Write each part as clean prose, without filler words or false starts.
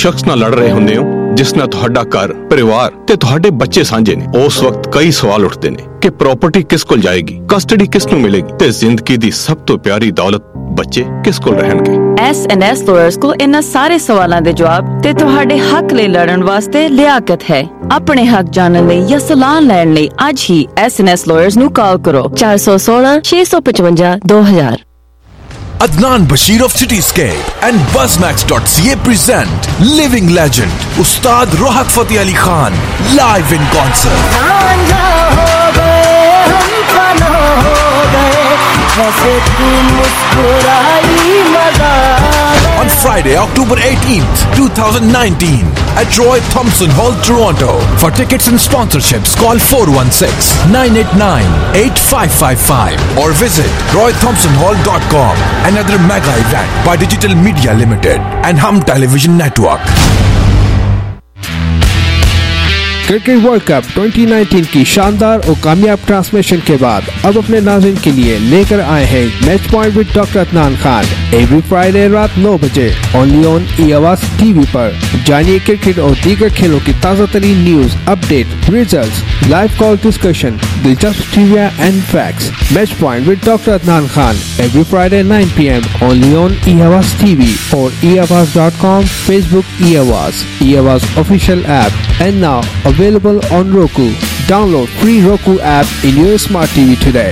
ਸ਼ਖਸ ਨਾਲ ਲੜ ਰਹੇ ਹੁੰਦੇ ਹੋ ਜਿਸ ਨਾਲ ਤੁਹਾਡਾ ਘਰ, ਪਰਿਵਾਰ ਤੇ ਤੁਹਾਡੇ ਬੱਚੇ ਸਾਂਝੇ ਨੇ, ਉਸ ਵਕਤ ਕਈ ਸਵਾਲ ਉੱਠਦੇ ਨੇ ਕਿ ਪ੍ਰਾਪਰਟੀ ਕਿਸ ਕੋਲ ਜਾਏਗੀ, ਕਸਟਡੀ ਕਿਸ ਨੂੰ ਮਿਲੇਗੀ ਤੇ ਜ਼ਿੰਦਗੀ ਦੀ ਸਭ ਤੋਂ ਪਿਆਰੀ ਦੌਲਤ ਬੱਚੇ ਕਿਸ ਕੋਲ ਰਹਿਣਗੇ। S&S Lawyers ਕੋਲ ਇਹਨਾਂ ਸਾਰੇ ਸਵਾਲਾਂ ਦੇ ਜਵਾਬ ਤੇ ਤੁਹਾਡੇ ਹੱਕ ਲਈ ਲੜਨ ਵਾਸਤੇ ਲਿਆਕਤ ਹੈ। ਆਪਣੇ ਹੱਕ ਜਾਣਨ ਲਈ ਜਾਂ ਸਲਾਹ ਲੈਣ ਲਈ ਅੱਜ ਹੀ S&S Lawyers ਨੂੰ ਕਾਲ ਕਰੋ 416-655-2000। Adnan Bashir of Cityscape and Buzzmax.ca present Living Legend Ustad Rohat Fateh Ali Khan live in concert. On Friday, October 18th, 2019 at Roy Thompson Hall, Toronto. For tickets and sponsorships, call 416-989-8555 or visit roythompsonhall.com. Another mega event by Digital Media Limited and Hum Television Network. Cricket World Cup 2019 की शानदार और कामयाब transmission के बाद अब अपने नाज़रीन के लिए लेकर आए हैं match point with doctor Adnan Khan every Friday रात 9 बजे ओनली ऑन ई-आवाज़ टीवी पर। जानिए क्रिकेट और दीगर खेलों की ताज़ा तरीन news, update, results, live call discussion, दिलचस्प trivia and facts. Match point with doctor Adnan Khan every Friday 9 PM only on eAwaz TV और eavaz.com, Facebook e-आवाज़, e-आवाज़ official app and now available on Roku. Download free Roku app in your smart TV today.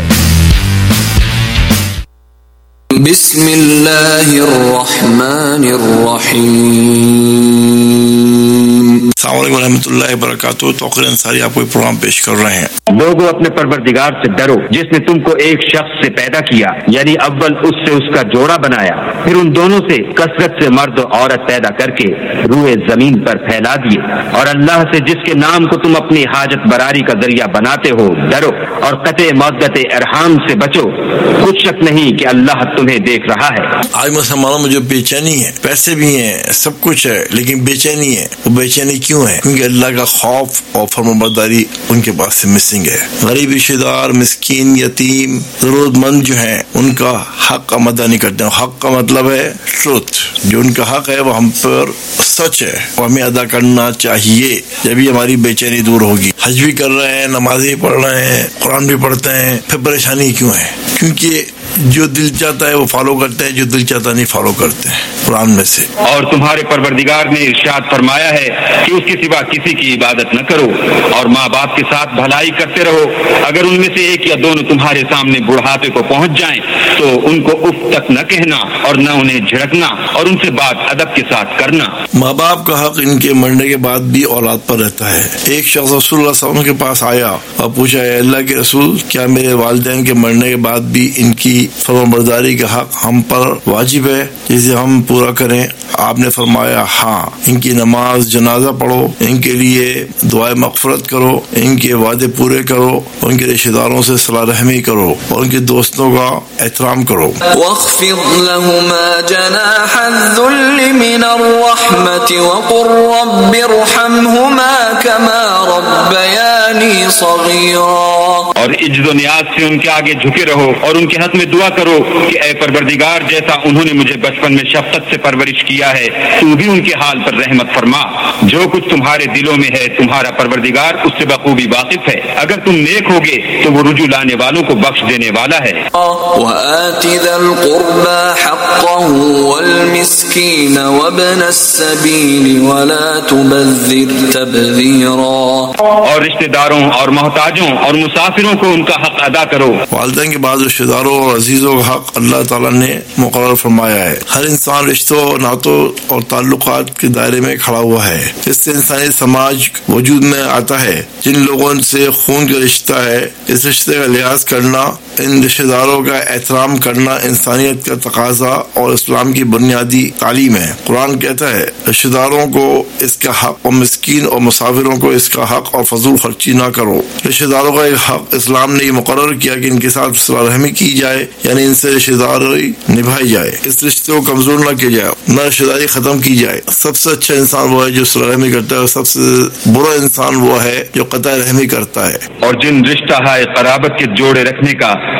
Bismillahirrahmanirrahim. अस्सलामुअलैकुम रहमतुल्लाहि वबरकातुहू। तौक़ीर अंसारी आपको एक programme पेश कर रहे हैं। लोगों, अपने परवरदिगार से डरो जिसने तुमको एक शख्स से पैदा किया, यानी अव्वल उससे उसका जोड़ा बनाया, फिर उन दोनों से कसरत से मर्द और औरत पैदा करके रूए जमीन पर फैला दिए। और अल्लाह से जिसके नाम को तुम अपनी हाजत बरारी का जरिया बनाते हो डरो, और कते मौदते अरहाम से बचो, कुछ शक नहीं कि अल्लाह तुम्हें देख रहा है। आज मुसलमानों में जो बेचैनी है, पैसे भी हैं, सब कुछ है, लेकिन बेचैनी है। वो बेचैनी क्यों है? क्योंकि अल्लाह का खौफ और फरमाबरदारी उनके पास से मिसिंग है। गरीब रिश्तेदार, मिस्कीन, यतीम, जरूरतमंद जो है उनका हक का अदा नहीं करते। हक का मतलब है ट्रुथ, जो उनका हक है वो हम पर सच है और हमें अदा करना चाहिए। जब भी हमारी बेचैनी दूर होगी। हज भी कर रहे हैं, नमाज भी पढ़ रहे हैं, कुरान भी पढ़ते हैं, फिर परेशानी क्यों है? क्योंकि जो दिल चाहता है वो फॉलो करते हैं, जो दिल चाहता नहीं फॉलो करते हैं। कुरान में से और तुम्हारे परवरदिगार ने इरशाद फरमाया है कि उसके सिवा किसी की इबादत न करो और माँ बाप के साथ भलाई करते रहो। अगर उनमें से एक या दोनों तुम्हारे सामने बुढ़ापे को पहुंच जाएं तो उनको उफ तक न कहना और न उन्हें झिड़कना और उनसे बात अदब के साथ करना। माँ बाप का हक इनके मरने के बाद भी औलाद पर रहता है। एक शख्स रसूलुल्लाह सल्लल्लाहु अलैहि वसल्लम के पास आया और पूछा, अल्लाह के रसूल, क्या मेरे वालिदैन के मरने के बाद भी इनकी फरमाबरदारी का हक हम पर वाजिब है जिसे हम पूरा करें? आपने फरमाया, हाँ। इनकी नमाज जनाजा पढ़ो, इनके लिए दुआए मग़फ़िरत करो, इनके वादे पूरे करो, उनके रिश्तेदारों से सलाह रहमी करो और उनके दोस्तों का एहतराम करो। वख़्फ़िद लहुमा जनाह अज़्ज़ुल्लि मिनर रहमति वक़ुल रब्बिरहमहुमा कमा रब्बयानी सग़ीरा। और इज्ज़त व नियाज़ से उनके आगे झुके रहो और उनके हक में दुआ करो कि ऐ परवरदिगार, जैसा उन्होंने मुझे बचपन में शफ़क़त से परवरिश किया है, तू भी उनके हाल पर रहमत फरमा। जो कुछ तुम्हारे दिलों में है तुम्हारा परवरदिगार उससे बखूबी वाकिफ है। अगर तुम नेक होगे तो वो रुजू लाने वालों को बख्श देने वाला है। वआति ज़िल क़ुर्बा हक़्क़हु वल मिस्कीन वब्न अस्सबील वला तुबज़्ज़िर तबज़ीरा। और रिश्तेदारों और मोहताजों और मुसाफिरों को उनका हक अदा करो। वालिदैन के बाद रिश्तेदारों और अजीजों का हक अल्लाह ताला ने मुकर्रर फरमाया है। हर इंसान रिश्तों, नातों और ताल्लुकात के दायरे में खड़ा हुआ है, जिससे इंसानी समाज वजूद में आता है। जिन लोगों से खून का रिश्ता है, इस रिश्ते का लिहाज करना, इन रिश्तेदारों का एहतराम करना इंसानियत का तकाजा और इस्लाम की बुनियादी तालीम है। कुरान कहता है, रिश्तेदारों को इसका हक और मिस्कीन और मुसाफिरों को इसका हक और फजूल खर्ची ना करो। रिश्तेदारों का एक हक इस्लाम ने मुकर्रर किया कि इनके साथ सलाह रहमी की जाए, यानी इनसे रिश्तेदारी निभाई जाए, इस रिश्ते को कमजोर न किया जाए, न रिश्तेदारी खत्म की जाए। सबसे अच्छा इंसान वो है जो सलाह रहमी करता है और सबसे बुरा इंसान वो है जो कतई रहमी करता है। और जिन रिश्ता है क़राबत के जोड़े रखने का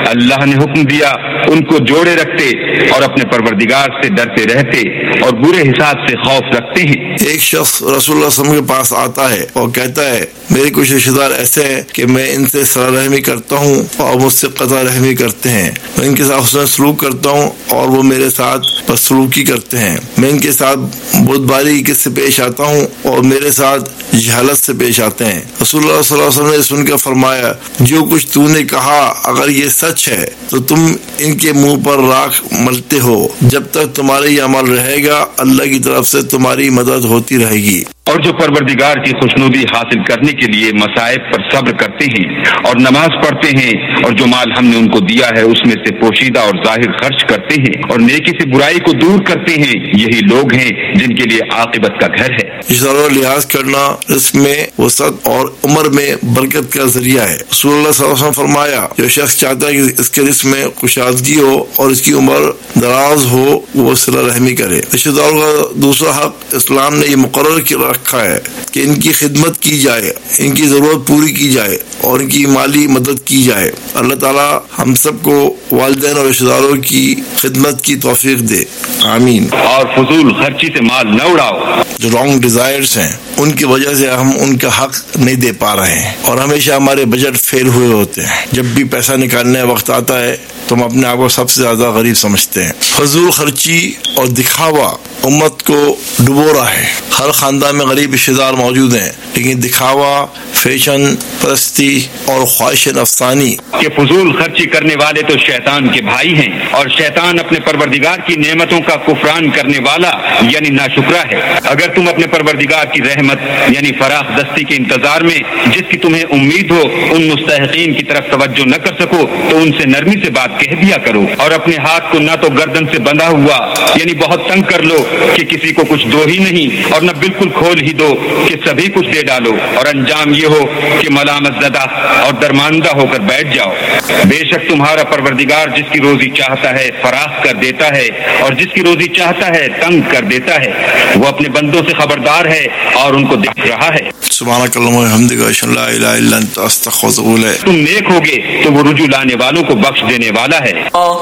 अल्लाह ने हुक्म दिया उनको जोड़े रखते और अपने परवरदिगार से डरते रहते और बुरे हिसाब से खौफ रखते हैं। एक शख्स रसूलुल्लाह सल्लल्लाहु अलैहि वसल्लम के पास आता है और कहता है मेरे कुछ रिश्तेदार ऐसे हैं कि मैं इनसे सला रहमी करता हूँ और मुझसे कता रहमी करते हैं, मैं इनके साथ हुस्न सलूक करता हूँ और वो मेरे साथ बदसलूकी करते हैं, मैं इनके साथ बुधबारी से पेश आता हूँ और मेरे साथ जहालत से पेश आते हैं। रसूलुल्लाह सल्लल्लाहु अलैहि वसल्लम ने सुनकर फरमाया जो कुछ तूने कहा अगर ये सच है तो तुम इनके मुंह पर राख मलते हो, जब तक तुम्हारा ये अमल रहेगा अल्लाह की तरफ से तुम्हारी मदद होती रहेगी। और जो परवरदिगार की खुशनुदी हासिल करने के लिए मसाइब पर सब्र करते हैं और नमाज पढ़ते हैं और जो माल हमने उनको दिया है उसमें से पोशीदा और जाहिर खर्च करते हैं और नेकी से बुराई को दूर करते हैं, यही लोग हैं जिनके लिए आकिबत का घर है। रिश्तेदारों लिहाज करना रिस्क में वसअत और उम्र में बरकत का जरिया है। रसूलुल्लाह सल्लल्लाहु अलैहि वसल्लम फरमाया जो शख्स चाहता है कि इसके रिस्क में कुशादगी हो और इसकी उम्र दराज हो वो सिला रहमी करे। रिश्तेदारों का दूसरा हक इस्लाम ने ये मुकर्रर रखा है कि इनकी खिदमत की जाए, इनकी जरूरत पूरी की जाए और इनकी माली मदद की जाए। अल्लाह ताला हम सबको वालिदैन और रिश्तेदारों की खिदमत की तौफीक दे, आमीन। और फजूल खर्ची से माल न उड़ाओ। जो रॉन्ग डिजायर्स हैं उनकी वजह से हम उनका हक नहीं दे पा रहे हैं और हमेशा हमारे बजट फेल हुए होते हैं। जब भी पैसा निकालने वक्त आता है तो हम अपने आप को सबसे ज्यादा गरीब समझते हैं। फजूल खर्ची और दिखावा उम्मत को डुबो रहा है। हर खानदान में गरीब रिश्तेदार मौजूद हैं लेकिन दिखावा, फैशन परस्ती और ख्वाहिश नफसानी के फजूल खर्ची करने वाले तो शैतान के भाई हैं और शैतान अपने परवरदिगार की नेमतों का कुफरान करने वाला यानी नाशुक्रा है। अगर तुम अपने परवरदिगार की रहमत यानी फराख दस्ती के इंतजार में जिसकी तुम्हें उम्मीद हो उन मुस्तहिकीन की तरफ तवज्जो न कर सको तो उनसे नरमी से बात कह दिया करो और अपने हाथ को न तो गर्दन से बंधा हुआ यानी बहुत तंग कर लो कि किसी को कुछ दो ही नहीं और न बिल्कुल खोल ही दो कि सभी कुछ दे डालो और अंजाम ये हो कि मलामत ज़दा और दरमानदा होकर बैठ जाओ। बेशक तुम्हारा परवरदिगार जिसकी रोजी चाहता है फराख कर देता है और जिसकी रोजी चाहता है तंग कर देता है, वो अपने बंदों से खबरदार है और उनको देख रहा है। तुम नेक होगे तो वो रुजू लाने वालों को बख्श देने वाला है।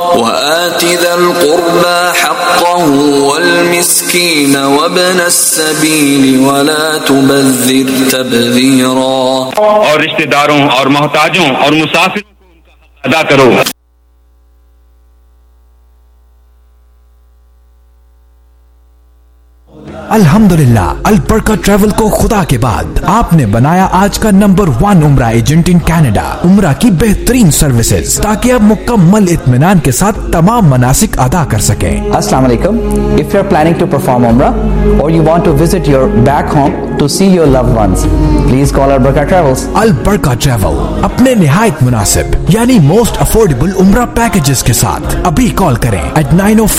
और रिश्तेदारों और मोहताजों और मुसाफिरों को उनका हक अदा करो। अल्हम्दुलिल्लाह, अल बरका ट्रैवल को खुदा के बाद आपने बनाया आज का नंबर 1 उम्रा एजेंट इन कनाडा। उम्रा की बेहतरीन सर्विसेज ताकि आप मुकम्मल इत्मीनान के साथ तमाम मनासिक अदा कर सकें। Assalamu alaikum. If you're planning to perform Umrah or you want to visit your back home to see your loved ones, please call Al Barka Travels. अल बरका ट्रैवल अपने निहायत मुनासिब यानी मोस्ट अफोर्डेबल उम्रा पैकेजेस के साथ अभी कॉल करें at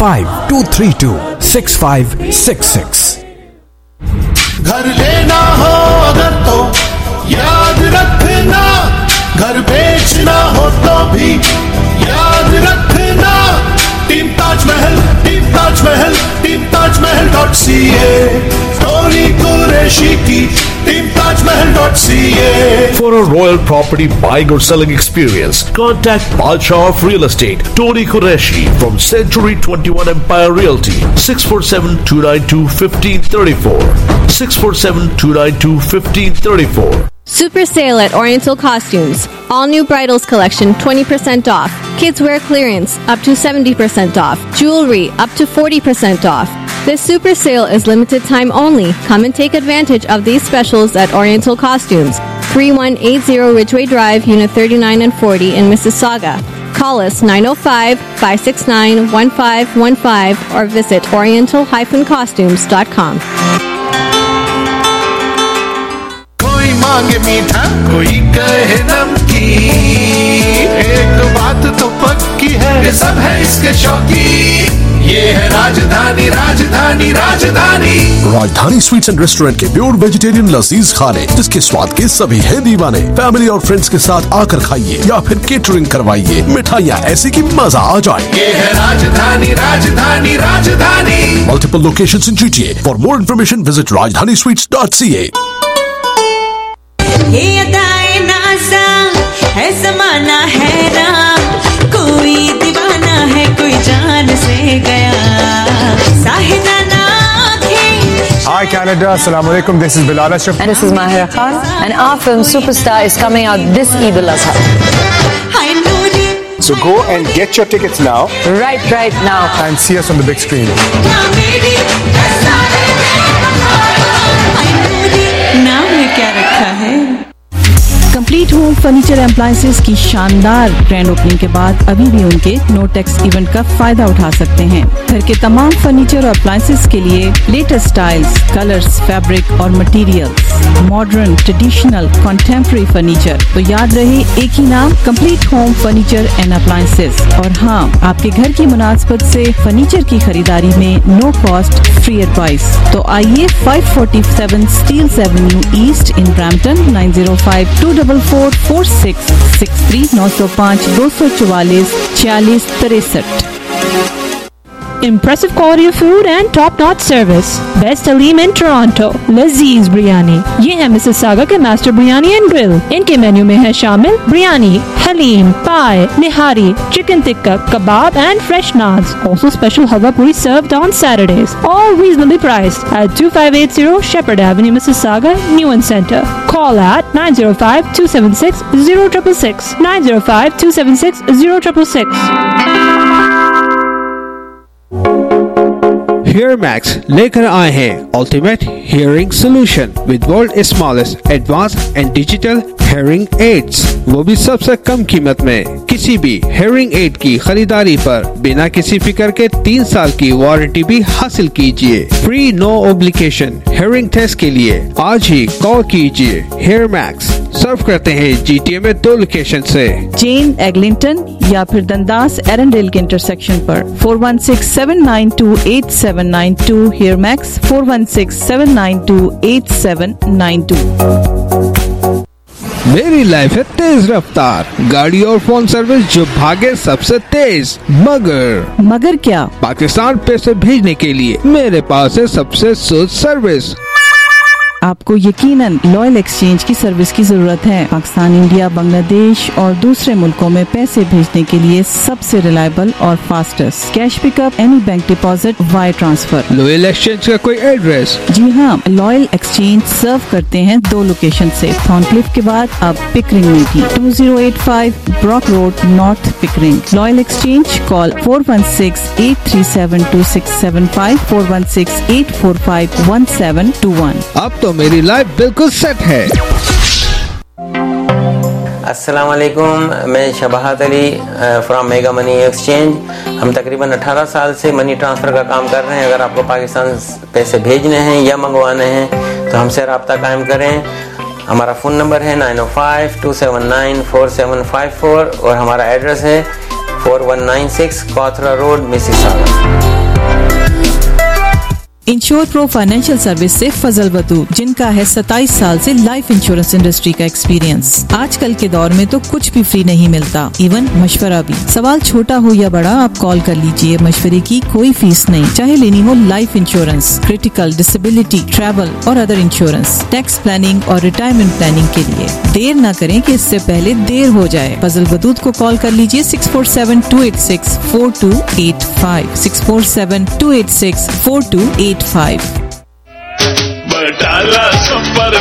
905-232-6566। घर लेना हो अगर तो याद रखना, घर बेचना हो तो भी याद रखना। Team Taj Mahal, team Taj Mahal, team ताजमहल.ca, टोनी कुरैशी की टीम ताजमहल.ca। For a royal property buying or selling experience, contact Balshaw of Real Estate, Tony Qureshi from Century 21 Empire Realty, 647-292-1534, 647-292-1534. Super sale at Oriental Costumes. All new bridals collection 20% off. Kids wear clearance up to 70% off. Jewelry up to 40% off. This super sale is limited time only. Come and take advantage of these specials at Oriental Costumes. 3180 Ridgeway Drive, Unit 39 and 40 in Mississauga. Call us 905-569-1515 or visit oriental-costumes.com. मांगे मीठा कोई कहे नमकीन, एक बात तो पक्की है ये सब है इसके शौकीन। ये है राजधानी, Rajdhani, Rajdhani. Rajdhani sweets and restaurant के प्योर वेजिटेरियन लजीज खाने जिसके स्वाद के सभी हैं दीवाने। फैमिली और फ्रेंड्स के साथ आकर खाइए या फिर केटरिंग करवाइए। मिठाइयाँ ऐसी कि मजा आ जाए। ये है राजधानी, राजधानी, राजधानी। Multiple locations in GTA. For more information, visit rajdanisweets.ca. ये अदाए नाज़ा है ज़माना हैरान। है कोई जान से गया साहिदा ना Hi Canada, Assalamu alaikum. This is Bilal Ashraf. And this is Mahira Khan. And our film Superstar is coming out this Eid al-Adha. So go and get your tickets now. Right now. And see us on the big screen. नाम में क्या रखा है? Complete home furniture appliances की शानदार grand opening के बाद अभी भी उनके नो टैक्स इवेंट का फायदा उठा सकते हैं। घर के तमाम फर्नीचर और अप्लायंसेस के लिए लेटेस्ट स्टाइल्स, कलर्स, फैब्रिक और materials, modern, traditional, contemporary furniture. तो याद रहे एक ही नाम, complete home furniture and appliances. और हाँ, आपके घर की मुनासबत से फर्नीचर की खरीदारी में नो कॉस्ट फ्री एडवाइस। तो आइए 547 Steeles Avenue East in Brampton 9052444663 905 244 4663। Impressive quality of food and top-notch service. Best Aleem in Toronto. Lazeez Biryani. ये है Mississauga के Master Biryani and Grill. इनके मेन्यू में है शामिल biryani, haleem, paya, nihari, chicken tikka, kebab and fresh naans. Also special halwa puri served on Saturdays. All reasonably priced at 2580 Shepherd Avenue, Mississauga, Newen Center. Call at 905-276-0666. 905-276-0666. Hear Max लेकर आए हैं Ultimate Hearing Solution with World Smallest Advanced and Digital Hearing Aids, वो भी सबसे कम कीमत में। किसी भी Hearing Aid की खरीदारी पर बिना किसी फिक्र के 3 साल की वारंटी भी हासिल कीजिए। Free no obligation hearing test के लिए आज ही कॉल कीजिए। Hear Max सर्व करते हैं GTA में 2 लोकेशन से, जेन एग्लिंटन या फिर दंदास एरनडेल के इंटरसेक्शन पर। 416-792-8792 Hear Max 416-792-8792। मेरी लाइफ है तेज रफ्तार, गाड़ी और फोन सर्विस जो भागे सबसे तेज। मगर क्या? पाकिस्तान पैसे भेजने के लिए मेरे पास है सबसे सुध सर्विस। आपको यकीनन लॉयल एक्सचेंज की सर्विस की जरूरत है। पाकिस्तान, इंडिया, बांग्लादेश और दूसरे मुल्कों में पैसे भेजने के लिए सबसे रिलायबल और fastest. Cash pickup, any bank deposit, wire transfer. Loyal Exchange का कोई एड्रेस? जी हाँ, लॉयल एक्सचेंज सर्व करते हैं 2 लोकेशन से, थॉर्नक्लिफ के बाद अब पिकरिंग में भी। 2085 Brock Road, North Pickering. Loyal Exchange, call 416-837-2675 416-845-1721। अब तो मेरी लाइफ बिल्कुल सेट है। अस्सलाम वालेकुम, मैं Shabahat Ali from Mega Money Exchange. हम तकरीबन 18 साल से मनी ट्रांसफ़र का काम कर रहे हैं। अगर आपको पाकिस्तान पैसे भेजने हैं या मंगवाने हैं तो हमसे रब्ता कायम करें। हमारा फ़ोन नंबर है 905-279-4754 और हमारा एड्रेस है 4196 Cawthra Road, Mississauga. Insure Pro financial service से फजल बतू, जिनका है 27 साल से लाइफ इंश्योरेंस इंडस्ट्री का एक्सपीरियंस। आजकल के दौर में तो कुछ भी फ्री नहीं मिलता, इवन मशवरा भी। सवाल छोटा हो या बड़ा, आप कॉल कर लीजिए। मशवरे की कोई फीस नहीं, चाहे लेनी हो life insurance, critical, disability, travel और अदर इंश्योरेंस, टैक्स प्लानिंग और रिटायरमेंट प्लानिंग के लिए। देर न करें कि इससे पहले देर हो जाए। फजल बतूत को कॉल कर लीजिए 647-286-4285 647-286-4285। बटाला सुपर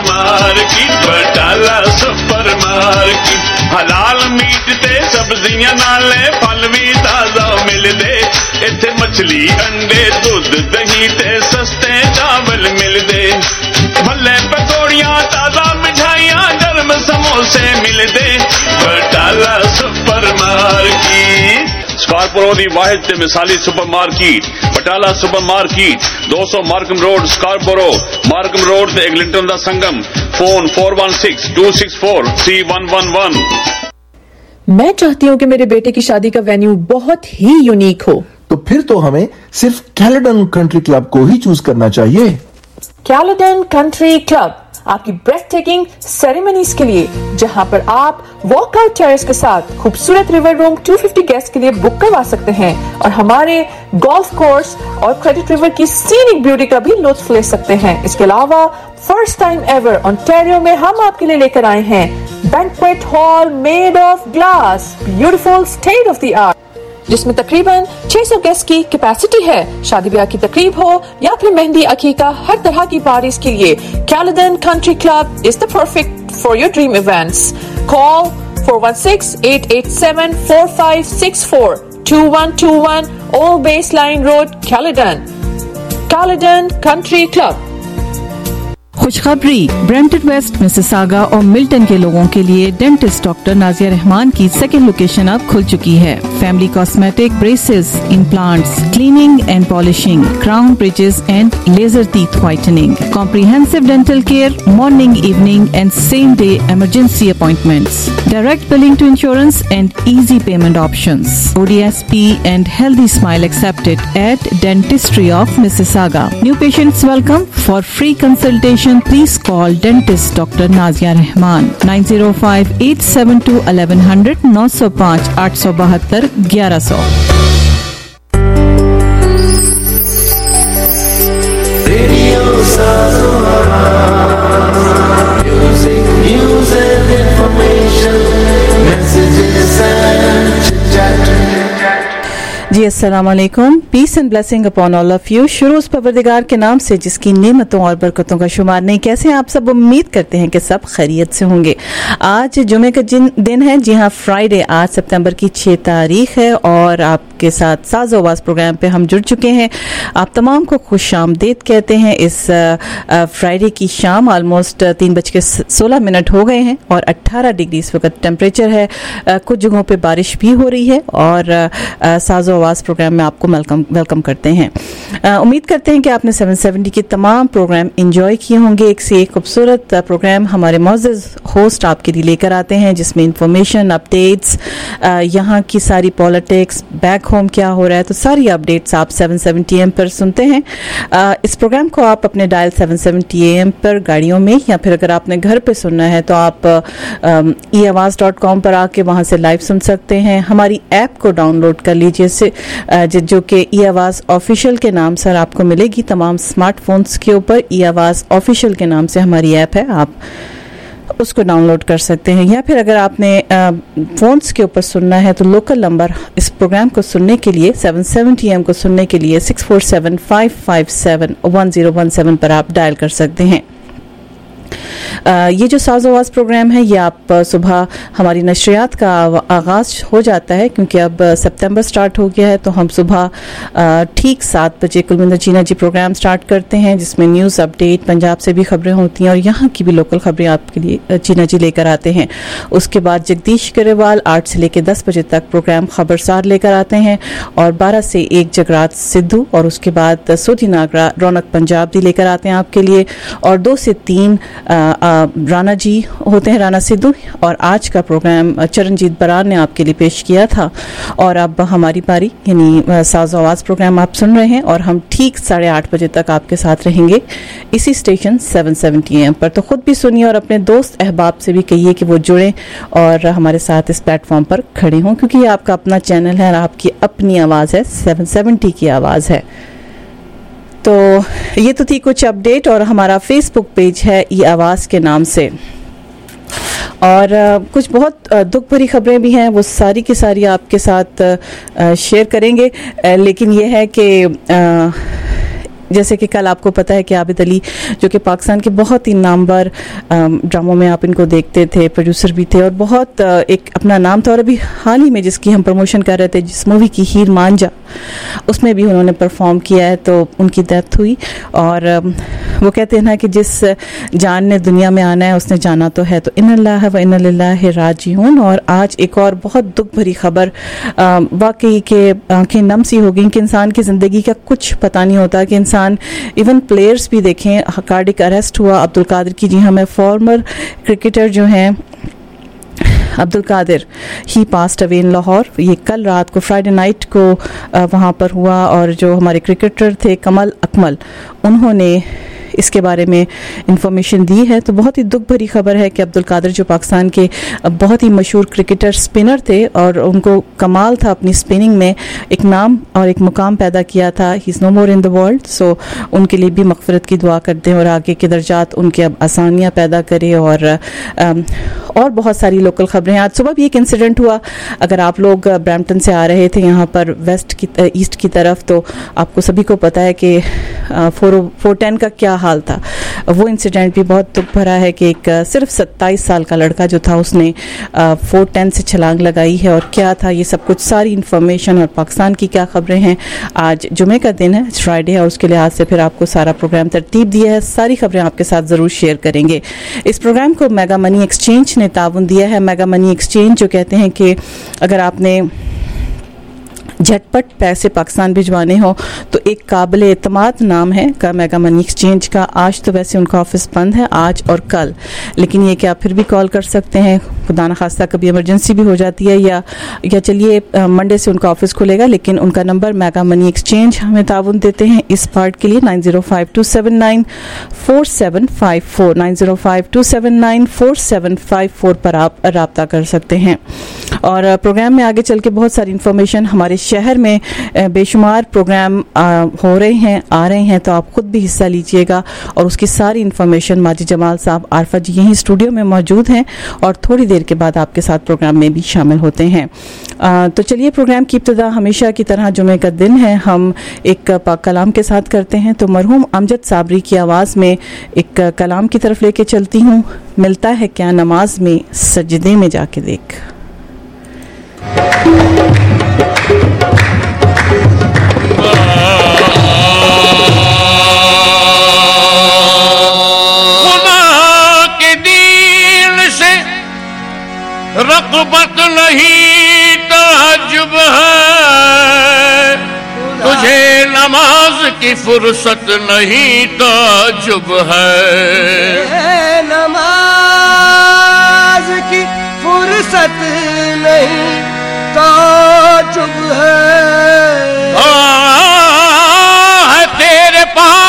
मार्केट हलाल मीट ते सब्जियां नाले फल भी ताजा मिलदे। इत्थे मछली, अंडे, दूध, दही ते सस्ते चावल मिलदे। भले पकौड़ियां, ताजा मिठाइयां, गर्म समोसे मिलदे। बटाला सुपर मार्केट स्कारपोरो दी वाहिद ते मिसाली supermarket Batala supermarket 200 Markham Road, Scarborough. Markham Road ते एग्लिंटन दा संगम। फोन 416-264-3111। मैं चाहती हूँ कि मेरे बेटे की शादी का वेन्यू बहुत ही यूनिक हो। तो फिर तो हमें सिर्फ कैलेडन कंट्री क्लब को ही चूज करना चाहिए। कैलेडन कंट्री क्लब आपकी ब्रेथ टेकिंग सेरेमनीज के लिए, जहां पर आप वॉकआउट टेरेस के साथ खूबसूरत रिवर रूम 250 गेस्ट के लिए बुक करवा सकते हैं और हमारे गोल्फ कोर्स और क्रेडिट रिवर की सीनिक ब्यूटी का भी लुत्फ ले सकते हैं। इसके अलावा फर्स्ट टाइम एवर ओंटारियो में हम आपके लिए लेकर आए हैं banquet hall made of glass, beautiful, state of the art. जिसमें तकरीबन 600 गेस्ट की कैपेसिटी है। शादी ब्याह की तकरीब हो या फिर मेहंदी अकीका, हर तरह की पार्टीज के लिए Caledon Country Club is the perfect for your dream events. Call 416-887-4564, 2121 Old Baseline Road, Caledon. Caledon Country Club. खुशखबरी, ब्रैम्पटन वेस्ट, मिसिसागा और मिल्टन के लोगों के लिए डेंटिस्ट डॉक्टर नाजिया रहमान की सेकेंड लोकेशन अब खुल चुकी है। Family cosmetic, braces, implants, cleaning and polishing, crown bridges and laser teeth whitening, comprehensive dental care, morning, evening and same day emergency appointments, direct billing to insurance and easy payment options. ODSP and healthy smile accepted at Dentistry of Mississauga. New patients welcome. For free consultation, please call dentist Dr. Nazia Rahman 905-872-1100 905-872-1100. Radio music, news and information, messages and chit-chat. जी अस्सलाम वालेकुम, peace and blessing upon all of you. शुरू परवरदिगार के नाम से जिसकी नेमतों और बरकतों का शुमार नहीं। कैसे हैं आप सब? उम्मीद करते हैं कि सब खैरियत से होंगे। आज जुमे का दिन है, जी हाँ फ्राइडे, आज सितंबर की 6 तारीख है और आपके साथ साज़ो आवाज़ प्रोग्राम पे हम जुड़ चुके हैं। आप तमाम को खुश आमदीद कहते हैं इस फ्राइडे की शाम। ऑलमोस्ट 3:16 हो गए हैं और 18 डिग्री इस वक्त टेम्परेचर है। कुछ जगहों पे बारिश भी हो रही है और साज़ो आवाज़ प्रोग्राम में आपको वेलकम करते हैं। उम्मीद करते हैं कि आपने 770 के तमाम प्रोग्राम एंजॉय किए होंगे। एक से एक खूबसूरत प्रोग्राम हमारे मौजूद होस्ट आपके लिए लेकर आते हैं, जिसमें इंफॉर्मेशन, अपडेट्स, यहाँ की सारी पॉलिटिक्स, बैक होम क्या हो रहा है, तो सारी अपडेट्स आप 770 AM पर सुनते हैं। इस प्रोग्राम को आप अपने डायल 770 AM पर गाड़ियों में, या फिर अगर आपने घर पे सुनना है तो आप eawaz.com पर आके वहाँ से लाइव सुन सकते हैं। हमारी ऐप को डाउनलोड कर लीजिए, जो कि ई आवाज़ ऑफिशियल के नाम से आपको मिलेगी तमाम स्मार्टफोन्स के ऊपर। ई आवाज़ ऑफिशियल के नाम से हमारी ऐप है, आप उसको डाउनलोड कर सकते हैं। या फिर अगर आपने फ़ोन्स के ऊपर सुनना है तो लोकल नंबर इस प्रोग्राम को सुनने के लिए, 770 AM को सुनने के लिए 647-557-1017 पर आप डायल कर सकते हैं। ये जो साज़ो आवाज़ प्रोग्राम है, ये आप सुबह हमारी नशरियात का आगाज़ हो जाता है, क्योंकि अब सितंबर स्टार्ट हो गया है, तो हम सुबह ठीक 7 बजे कुलविंदर चीना जी प्रोग्राम स्टार्ट करते हैं, जिसमें न्यूज़ अपडेट, पंजाब से भी खबरें होती हैं और यहाँ की भी लोकल खबरें आपके लिए चीना जी लेकर आते हैं। उसके बाद जगदीश गरेवाल 8 से लेकर 10 बजे तक प्रोग्राम खबरसार लेकर आते हैं और 12 से 1 जगरात सिद्धू और उसके बाद सोधी नागरा रौनक पंजाब दी लेकर आते हैं आपके लिए, और 2 से 3 राना जी होते हैं, राना सिद्धू। और आज का प्रोग्राम चरणजीत बरार ने आपके लिए पेश किया था। और अब हमारी पारी, यानी साज़ो आवाज़ प्रोग्राम आप सुन रहे हैं और हम ठीक 8:30 बजे तक आपके साथ रहेंगे इसी स्टेशन 770 AM पर। तो खुद भी सुनिए और अपने दोस्त अहबाब से भी कहिए कि वो जुड़ें और हमारे साथ इस प्लेटफॉर्म पर खड़े हों, क्योंकि ये आपका अपना चैनल है और आपकी अपनी आवाज़ है, 770 की आवाज़ है। तो ये तो थी कुछ अपडेट, और हमारा फेसबुक पेज है ई आवाज़ के नाम से, और कुछ बहुत दुख भरी खबरें भी हैं, वो सारी की सारी आपके साथ शेयर करेंगे। लेकिन ये है कि जैसे कि कल आपको पता है कि आबिद अली, जो कि पाकिस्तान के बहुत ही नामवर ड्रामों में आप इनको देखते थे, प्रोड्यूसर भी थे और बहुत एक अपना नाम था, और अभी हाल ही में जिसकी हम प्रमोशन कर रहे थे, जिस मूवी की हीर मांझा, उसमें भी उन्होंने परफॉर्म किया है, तो उनकी डेथ हुई। और वो कहते हैं ना कि जिस जान ने दुनिया में आना है उसने जाना तो है, तो इन्नल्लाह व इन्ना लिल्लाहि राजिऊन। और आज एक और बहुत दुख भरी खबर, वाकई के आंखें नम सी हो गई कि इंसान की ज़िंदगी का कुछ पता नहीं होता, कि इंसान इवन प्लेयर्स भी देखें, कार्डिक अरेस्ट हुआ अब्दुल कादिर की। जी हमें फॉर्मर क्रिकेटर जो हैं Abdul Qadir, he passed away in Lahore. ये कल रात को फ्राइडे नाइट को वहाँ पर हुआ, और जो हमारे क्रिकेटर थे कमल अकमल, उन्होंने इसके बारे में इंफॉर्मेशन दी है। तो बहुत ही दुख भरी खबर है कि अब्दुल कादिर जो पाकिस्तान के बहुत ही मशहूर क्रिकेटर स्पिनर थे और उनको कमाल था अपनी स्पिनिंग में, एक नाम और एक मुकाम पैदा किया था। He is no more in the world. So उनके लिए भी मग़फ़िरत की दुआ करते हैं और आगे के दर्जात उनके अब आसानियाँ पैदा करे। और बहुत सारी लोकल खबरें। आज सुबह भी एक इंसिडेंट हुआ, अगर आप लोग ब्रैम्पटन से आ रहे थे यहाँ पर ईस्ट की तरफ, तो आपको सभी को पता है कि 410 का क्या हाल था। वो इंसिडेंट भी बहुत दुख भरा है कि एक सिर्फ 27 साल का लड़का जो था उसने 410 से छलांग लगाई है। और क्या था ये सब कुछ, सारी इन्फॉर्मेशन और पाकिस्तान की क्या खबरें हैं। आज जुमे का दिन है, फ्राइडे है, और उसके लिहाज से फिर आपको सारा प्रोग्राम तरतीब दिया है, सारी खबरें आपके साथ ज़रूर शेयर करेंगे। इस प्रोग्राम को मेगा मनी एक्सचेंज ने ताउन दिया है। मेगा मनी एक्सचेंज जो कहते हैं कि अगर आपने झटपट पैसे पाकिस्तान भिजवाने हो तो एक काबिल एतमाद नाम है का मेगा मनी एक्सचेंज का। आज तो वैसे उनका ऑफिस बंद है, आज और कल, लेकिन ये कि आप फिर भी कॉल कर सकते हैं। खुदा न खास्ता कभी इमरजेंसी भी हो जाती है या चलिए मंडे से उनका ऑफिस खुलेगा, लेकिन उनका नंबर मेगा मनी एक्सचेंज हमें ताउन देते हैं इस पार्ट के लिए 9052794754 9052794754 पर आप राब्ता कर सकते हैं। और प्रोग्राम में आगे चल के बहुत सारी इन्फॉर्मेशन, हमारे शहर में बेशुमार प्रोग्राम हो रहे हैं, आ रहे हैं, तो आप खुद भी हिस्सा लीजिएगा और उसकी सारी इन्फॉर्मेशन माजिद जमाल साहब आरफा जी यहीं स्टूडियो में मौजूद हैं और थोड़ी देर के बाद आपके साथ प्रोग्राम में भी शामिल होते हैं। तो चलिए प्रोग्राम की इब्तिदा हमेशा की तरह जुमे का दिन है, हम एक पाक कलाम के साथ करते हैं। तो मरहूम अमजद साबरी की आवाज़ में एक कलाम की तरफ लेके चलती हूँ, मिलता है क्या नमाज में सजदे में जाके देख। रग़बत नहीं ताजुब है, तुझे नमाज की फुर्सत नहीं ताजुब है। नमाज की फुर्सत नहीं ताजुब है। है तेरे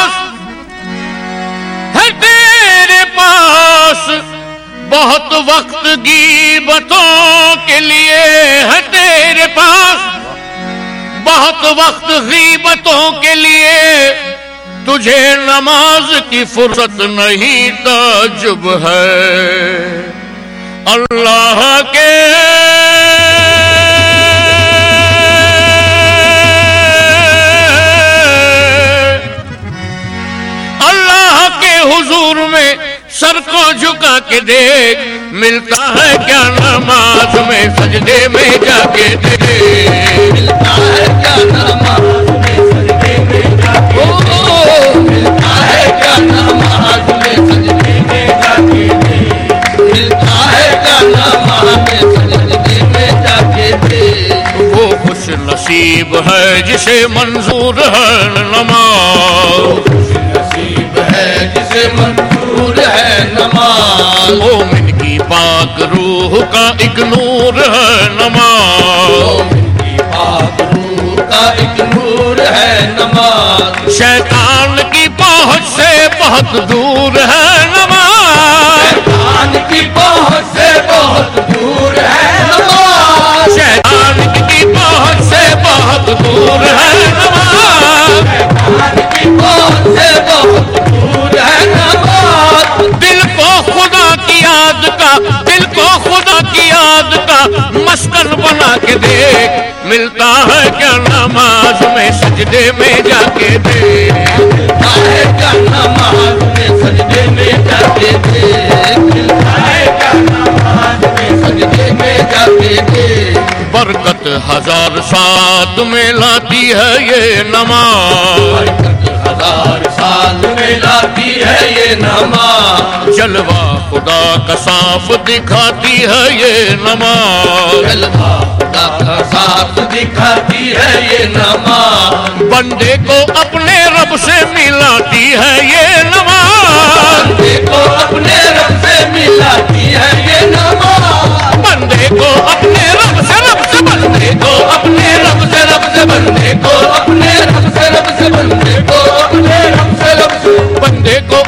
पास बहुत वक्त गीबतों के लिए, है तेरे पास बहुत वक्त गीबतों के लिए, तुझे नमाज की फुर्सत नहीं ताजुब है। अल्लाह के हुजूर में सर को झुका के देख, मिलता है क्या नमाज में सजदे में जाके देख। मिलता है क्या नमाज में सजदे में जाके देख। मिलता है क्या नमाज में सजदे में जाके देख। मिलता है क्या नमाज में सजदे में जाके देख। वो खुश नसीब है जिसे मंजूर है नमाज, खुश नसीब है जिसे मंजूर है नमाज। मोमिन की पाक रूह का एक नूर है नमाज, मोमिन की पाक रूह का एक नूर है नमाज। शैतान की पहुंच से बहुत दूर है नमाज, शैतान की पहुंच से बहुत दूर है नमाज। शैतान की पहुंच से बहुत दूर है नमाज, शैतान की पहुंच से बहुत दूर है नमाज। दिल को खुदा की याद का, दिल को खुदा की याद का मस्कन बना के देख, मिलता है क्या नमाज में सजदे में जाके देख। मिलता है क्या नमाज में सजदे में जाके देख। मिलता है क्या नमाज में सजदे में जाके देख। बरकत हजार साथ में लाती है ये नमाज, बरकत हजार साथ में लाती है ये नमाज। जलवा खुदा का साफ दिखाती है ये नमाज, जलवा खुदा का साफ दिखाती है ये नमाज। बंदे को अपने रब से मिलाती है ये नमाज, बंदे को अपने रब से मिलाती है ये नमाज। बंदे को अपने रब से, बंदे को अपने रब से, बंदे को अपने रब से, बंदे को अपने रब से, बंदे को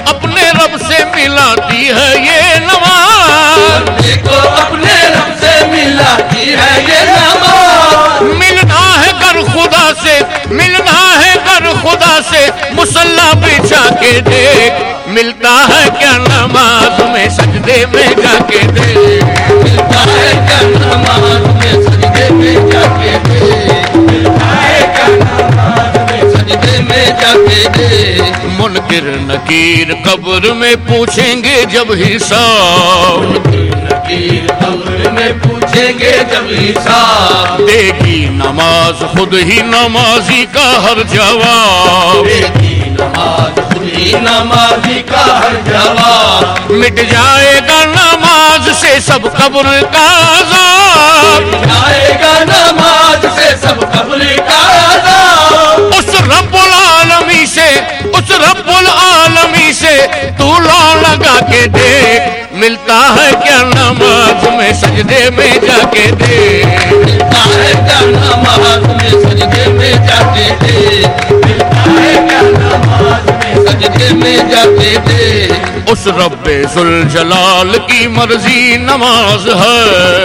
से मिलाती है ये नमाज, बंदे को अपने रब से मिलाती है ये नमाज। मिलना है कर खुदा से, मिलना है कर खुदा से, मुसल्ला बिछा के देख, मिलता है क्या नमाज में सजदे में जाके देख, मिलता है क्या नमाज में सजदे में जाके देख, मिलता है क्या नमाज में सजदे में जाके देख। मुनकिर नकीर कब्र में पूछेंगे जब हिसाब, मुनकिर नकीर कब्र में पूछेंगे जब हिसाब, देगी नमाज खुद ही नमाजी का हर जवाब, देगी नमाज खुद ही नमाजी का हर जवाब। मिट जाएगा नमाज से सब कब्र का अज़ाब, मिट जाएगा नमाज से सब कब्र का अज़ाब। उस रब्बुल आलमी से, उस रब्बुल आलमी से तू लो लगा के देख, मिलता है क्या नमाज में सजदे में जाके देख, मिलता है क्या नमाज में सजदे में जाके देख, मिलता है क्या नमाज में सजदे में जाके देख। उस रब्बे जुल जलाल की मर्जी नमाज है,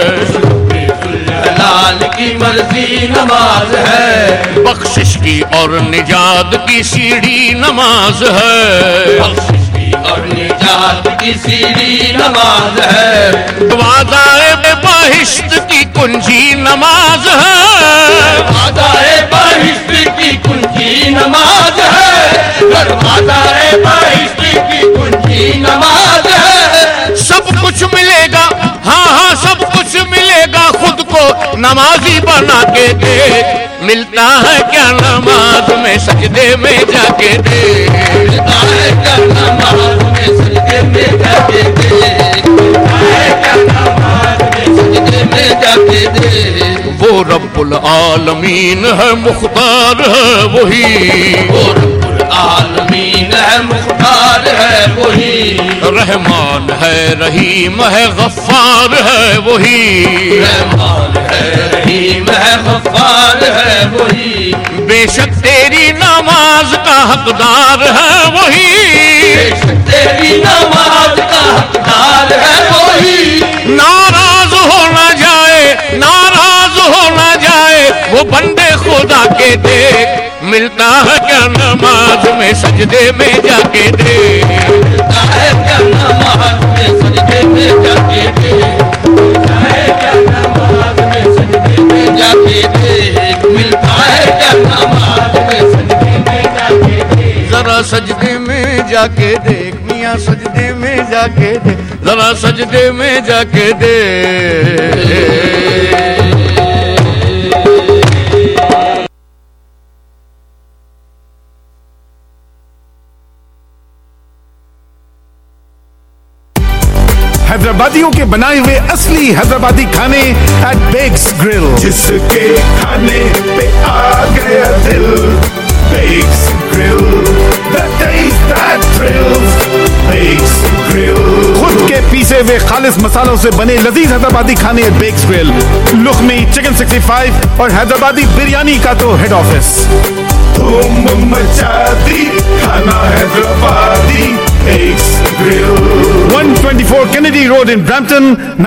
जलाल की मर्जी नमाज है, बख्शिश की और निजात की सीढ़ी नमाज है, बख्शिश की और निजात की सीढ़ी नमाज है, वादाए बहिश्त की कुंजी नमाज है, वादाए बहिश्त की कुंजी नमाज है, वादाए बहिश्त की कुंजी नमाज है। सब कुछ मिलेगा, हाँ हाँ सब कुछ मिलेगा, खुद को नमाजी बना के देख, मिलता है क्या नमाज में सजदे में जाके देख, मिलता है क्या नमाज में सजदे में जाके देख, मिलता है क्या नमाज में सजदे में जाके देख। वो रब्बुल आलमीन है मुख्तार है वही, वो रब्बुल आलमीन है मुख्तार है वही, रहमान है रहीम है गफ्फार है वही, रहमान है रहीम है गफ्फार है वही, बेशक तेरी नमाज का हकदार है वही, बेशक तेरी नमाज का हकदार है वही। नाराज हो न जाए, नाराज हो न जाए वो बंदे खुदा के देख, मिलता है क्या नमाज में सजदे में जाके देख, मिलता है क्या नमाज में सजदे में जाके देख, मिलता है क्या नमाज में सजदे में जाके देख, मिलता है क्या नमाज में सजदे में जाके देख। जरा सजदे में जाके देख मियां, सजदे में जाके देख, जरा सजदे में जाके देख। हैदराबादियों के बनाए हुए असली हैदराबादी खाने एट बेक्स ग्रिल, जिसके खाने पे आ गया दिल, Bex Grill, the taste that thrills, Bex Grill. खुद के पीसे हुए खालिस मसालों से बने लजीज हैदराबादी खाने at Bex Grill, lukhmi chicken 65 और हैदराबादी बिरयानी का तो हेड ऑफिस। धूम मचा दी खाना Hyderabadi Bex Grill, 124 Kennedy Road in Brampton,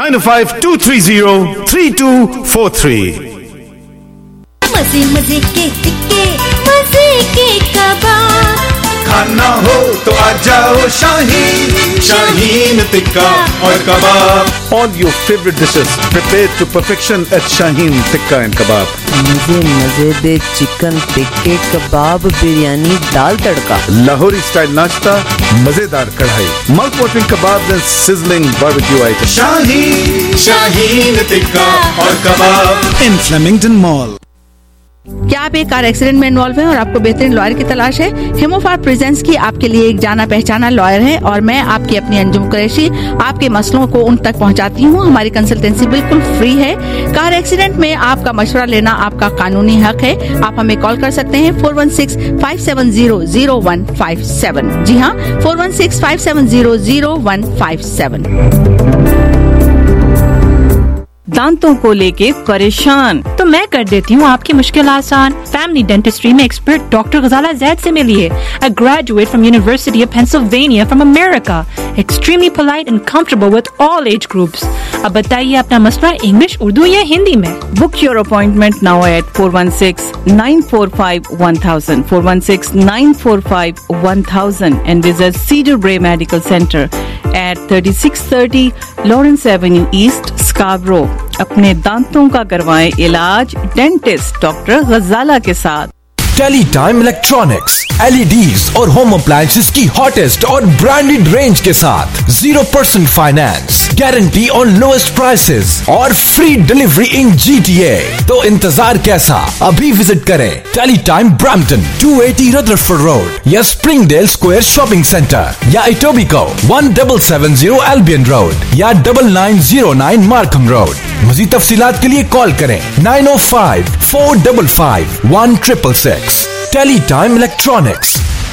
905-230-3243। मजे मजे के टिक्के, मजे के कबाब, खाना हो तो आ जाओ शाहीन, शाहीन टिक्का और कबाब। All your favorite dishes prepared to perfection at Shaheen Tikka and Kebab. मुझे मजेदार चिकन टिक्के कबाब बिरयानी दाल तड़का, लाहौरी स्टाइल नाश्ता, मजेदार कढ़ाई, mouth watering kebab and sizzling barbecue items. Shaheen Tikka और कबाब in Flemington Mall. क्या आप एक कार एक्सीडेंट में इन्वॉल्व हैं और आपको बेहतरीन लॉयर की तलाश है? हिमोफार प्रेजेंस की आपके लिए एक जाना पहचाना लॉयर है और मैं आपकी अपनी अंजुम कुरैशी आपके मसलों को उन तक पहुंचाती हूं। हमारी कंसल्टेंसी बिल्कुल फ्री है। कार एक्सीडेंट में आपका मशवरा लेना आपका कानूनी हक है। आप हमें कॉल कर सकते हैं 416-570-0157। जी हाँ, 416-570-0157। दांतों को लेके परेशान? तो मैं कर देती हूँ आपकी मुश्किल आसान। फैमिली डेंटिस्ट्री में एक्सपर्ट डॉक्टर गजाला जैद से मिलिए। A graduate from University of Pennsylvania from America, extremely polite and comfortable with all age groups. अब बताइए अपना मसला इंग्लिश, उर्दू या हिंदी में? Book your appointment now at 416-945-1000, 416-945-1000 and visit Cedar Bray Medical Center at 3630 Lawrence Avenue East, Scarborough. अपने दांतों का करवाएं इलाज डेंटिस्ट डॉक्टर गजाला के साथ। टेलीटाइम इलेक्ट्रॉनिक्स, LEDs और होम अप्लायंसेस की हॉटेस्ट और ब्रांडेड रेंज के साथ 0% finance, guarantee on lowest prices और फ्री डिलीवरी इन GTA। तो इंतजार कैसा, अभी विजिट करें टेलीटाइम ब्रैम्पटन 280 रदरफोर्ड रोड या स्प्रिंगडेल स्क्वायर शॉपिंग सेंटर या इटोबिको 1770 एल्बियन रोड या 9909 मार्कम रोड। मज़ीद तफसीलात के लिए कॉल करें 905-455-1666। Teletime electronics.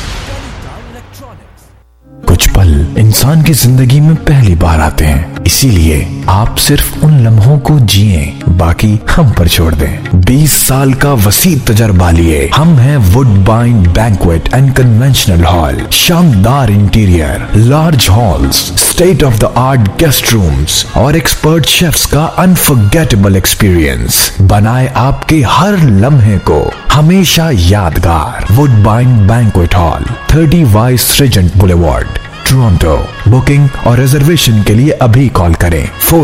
कुछ पल इंसान की जिंदगी में पहली बार आते हैं, इसीलिए आप सिर्फ उन लम्हों को जिएं, बाकी हम पर छोड़ दें। 20 साल का वसी तजर्बा लिए हम हैं Woodbine banquet and conventional hall. शानदार interior, large halls, state of the art guest rooms और एक्सपर्ट शेफ्स का अनफॉरगेटेबल एक्सपीरियंस बनाए आपके हर लम्हे को हमेशा यादगार। Woodbine banquet hall, 30 Vice Regent Boulevard, Toronto. Booking और रिजर्वेशन के लिए अभी कॉल करें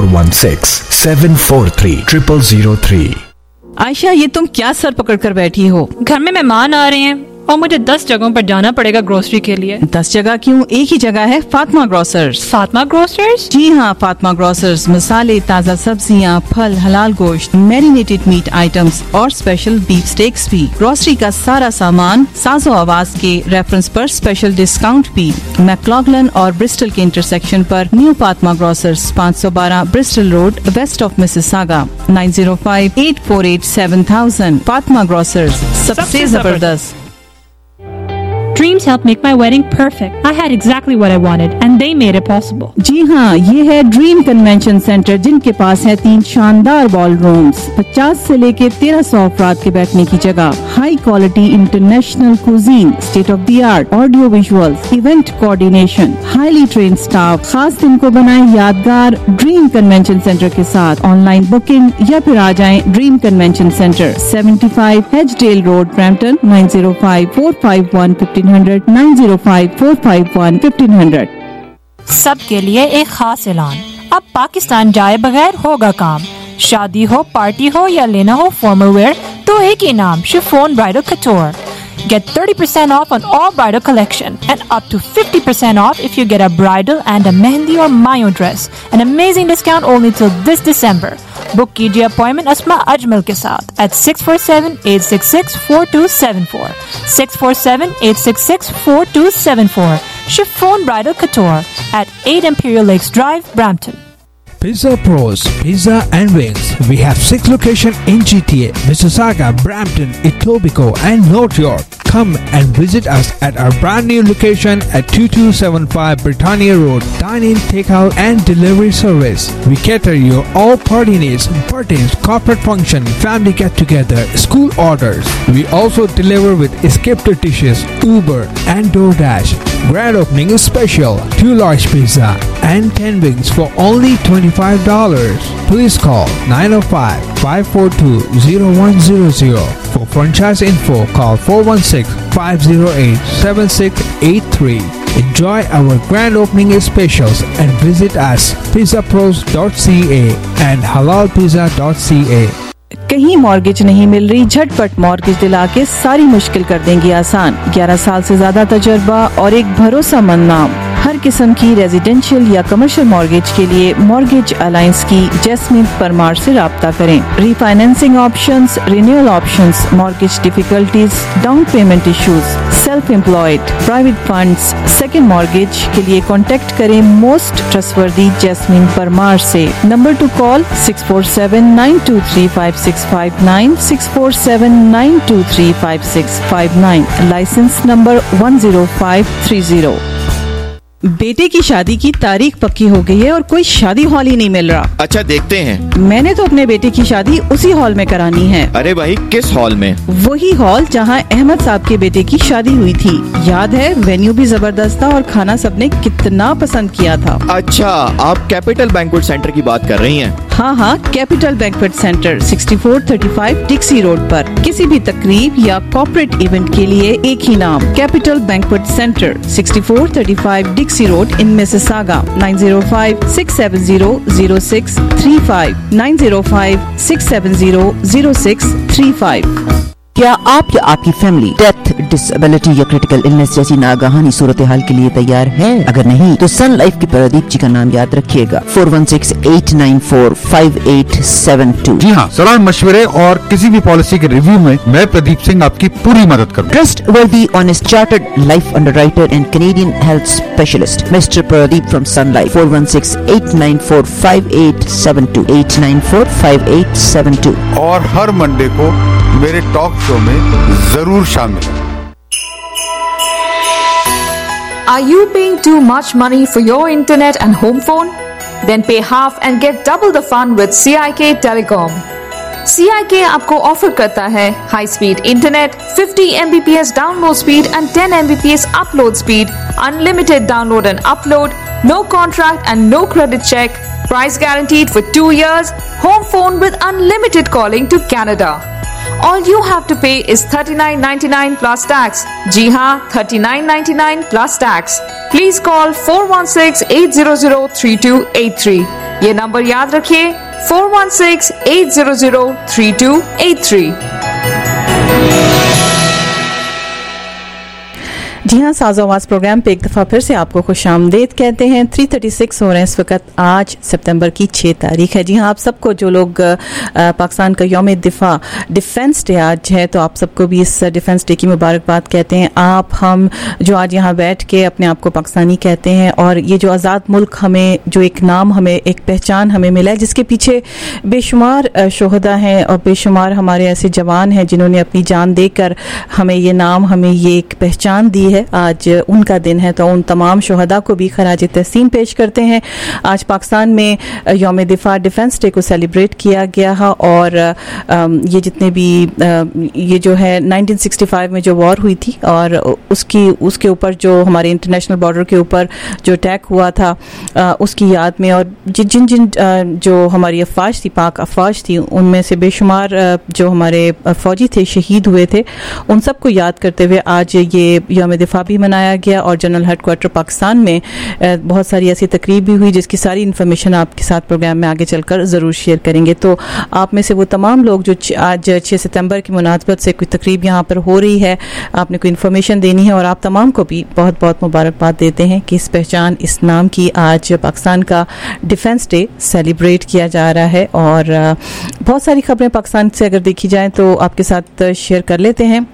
416-743-0003। आयशा, ये तुम क्या सर पकड़ कर बैठी हो? घर में मेहमान आ रहे हैं और मुझे 10 जगहों पर जाना पड़ेगा ग्रोसरी के लिए। 10 जगह क्यों, एक ही जगह है, फातिमा ग्रोसर्स। फातिमा ग्रोसर्स? जी हाँ, फातिमा ग्रोसर्स मसाले, ताज़ा सब्जियाँ, फल, हलाल गोश्त, मैरिनेटेड मीट आइटम्स और स्पेशल बीफ स्टेक्स भी। ग्रोसरी का सारा सामान साजो आवाज के रेफरेंस पर स्पेशल डिस्काउंट भी। मैक्लॉगलन और ब्रिस्टल के इंटरसेक्शन पर new Fatima grocers, 512 Bristol Road, West of Mississauga, 905-848-7000। Fatima grocers, सबसे जबरदस्त। Dreams helped make my wedding perfect. I had exactly what I wanted and they made it possible. जी हाँ, ये है ड्रीम कन्वेंशन सेंटर, जिनके पास है 3 शानदार बॉल रूम्स, 50 से लेके 1300 अफराद के बैठने की जगह, high quality international cuisine, state of the art audio visuals, event coordination, highly train staff. खास दिन को बनाए यादगार ड्रीम कन्वेंशन सेंटर के साथ। ऑनलाइन बुकिंग या फिर आ जाएं Dream Convention Centre, 75 Hedgedale Road, Brampton, 905-451-1500, 905-451-1500। सबके लिए एक खास ऐलान, अब पाकिस्तान जाए बगैर होगा काम। शादी हो, पार्टी हो या लेना हो फॉर्मल वेयर, तो एक ही नाम, Chiffon Bridal Couture. Get 30% off on all bridal collection and up to 50% off if you get a bridal and a mehndi or mayo dress. An amazing discount only till this December. Book कीजिए appointment Asma Ajmal के साथ at 647-866-4274, 647-866-4274. Chiffon Bridal Couture at 8 Imperial Lakes Drive, Brampton. Pizza Pros, Pizza and Wings. We have 6 locations in GTA, Mississauga, Brampton, Etobicoke and North York. Come and visit us at our brand new location at 2275 Britannia Road. Dine-in, takeout and delivery service. We cater your all party needs, birthdays, corporate function, family get-together, school orders. We also deliver with scripted dishes, Uber and DoorDash. Grand opening is special, 2 large pizza and 10 wings for only $25. Please call 905-542-0100. For franchise info, call 416-508-7683. Enjoy our grand opening specials and visit us pizzapros.ca and halalpizza.ca. कहीं mortgage नहीं मिल रही, झटपट mortgage दिला के सारी मुश्किल कर देंगे आसान। 11 साल से ज्यादा तजर्बा और एक भरोसेमंद नाम। हर किस्म की रेजिडेंशियल या कमर्शियल मॉर्गेज के लिए मॉर्गेज अलायंस की जैस्मिन परमार से राब्ता करें। Refinancing options, renewal options, mortgage difficulties, down payment issues, self employed, private funds, second mortgage के लिए कॉन्टेक्ट करें मोस्ट ट्रस्टवर्दी जैस्मिन परमार से। Number to call 647-923-5659, 647-923-5659, licence number 10530। बेटे की शादी की तारीख पक्की हो गई है और कोई शादी हॉल ही नहीं मिल रहा। अच्छा देखते हैं। मैंने तो अपने बेटे की शादी उसी हॉल में करानी है। अरे भाई किस हॉल में? वही हॉल जहां अहमद साहब के बेटे की शादी हुई थी। याद है, वेन्यू भी जबरदस्त था और खाना सबने कितना पसंद किया था। अच्छा, आप कैपिटल बैंक्वेट सेंटर की बात कर रही हैं? हाँ, Capital Banquet Centre 6435 Dixie Road पर। किसी भी तकरीब या कॉर्पोरेट इवेंट के लिए एक ही नाम, Capital Banquet Centre 6435 Dixie Road in Mississauga. 9056700635 9056700635। क्या आप या आपकी फैमिली डेथ, डिसेबिलिटी या क्रिटिकल इलनेस जैसी नागाहानी सूरत हाल के लिए तैयार है? अगर नहीं तो सन लाइफ के प्रदीप जी का नाम याद रखिएगा। 4168945872। जी हाँ, सलाह मशवरे और किसी भी पॉलिसी के रिव्यू में मैं प्रदीप सिंह आपकी पूरी मदद करूँ। Trustworthy, honest, chartered life underwriter and Canadian health specialist, Mr. Pradeep from Sun Life. 4168945872 8945872। और हर मंडे को मेरे टॉक शो में जरूर शामिल। Are you paying too much money for your internet and home phone? Then pay half and get double the fun with CIK Telecom. CIK आपको offer करता है high speed internet, 50 Mbps download speed and 10 Mbps upload speed, unlimited download and upload, no contract and no credit check, price guaranteed for 2 years, home phone with unlimited calling to Canada. All you have to pay is $39.99 plus tax. जी हाँ, $39.99 plus tax. Please call 416-800-3283. ये number याद रखिए, 416-800-3283. जी हाँ, साज़ो आवाज़ programme पे एक दफ़ा फिर से आपको खुशामदीद कहते हैं। 3:36 हो रहे हैं इस वक्त। आज सितंबर की 6 तारीख है। जी हाँ, आप सबको जो लोग पाकिस्तान का यौम दिफा डिफेंस डे आज है, तो आप सबको भी इस डिफेंस डे की मुबारकबाद कहते हैं। आप हम जो आज यहाँ बैठ के अपने आप को पाकिस्तानी कहते हैं, और ये जो आज़ाद मुल्क हमें जो एक नाम, हमें एक पहचान हमें मिला है, जिसके पीछे बेशुमार शोहदा हैं और बेशुमार हमारे ऐसे जवान हैं जिन्होंने अपनी जान देकर हमें ये नाम, हमें ये एक पहचान दी है। आज उनका दिन है, तो उन तमाम शोहदा को भी खराज तहसीन पेश करते हैं। आज पाकिस्तान में यौम दिफा डिफेंस डे को सेलिब्रेट किया गया है, और ये जितने भी ये जो है 1965 में जो वॉर हुई थी और उसके ऊपर जो हमारे इंटरनेशनल बॉर्डर के ऊपर जो अटैक हुआ था, उसकी याद में, और जिन जो हमारी अफवाज थी, पाक अफवाज थी, उनमें से बेशुमार जो हमारे फौजी थे शहीद हुए थे, उन सबको याद करते हुए आज ये यौम दिफा भी मनाया गया। और जनरल हेडक्वार्टर पाकिस्तान में बहुत सारी ऐसी तकरीब भी हुई, जिसकी सारी इन्फॉर्मेशन आपके साथ प्रोग्राम में आगे चलकर ज़रूर शेयर करेंगे। तो आप में से वो तमाम लोग जो आज 6 सितंबर की मुनासबत से कोई तकरीब यहाँ पर हो रही है, आपने कोई इन्फॉर्मेशन देनी है, और आप तमाम को भी बहुत बहुत मुबारकबाद देते हैं कि इस पहचान, इस नाम की आज पाकिस्तान का डिफेंस डे सेलिब्रेट किया जा रहा है। और बहुत सारी खबरें पाकिस्तान से अगर देखी जाएँ तो आपके साथ शेयर कर लेते हैं।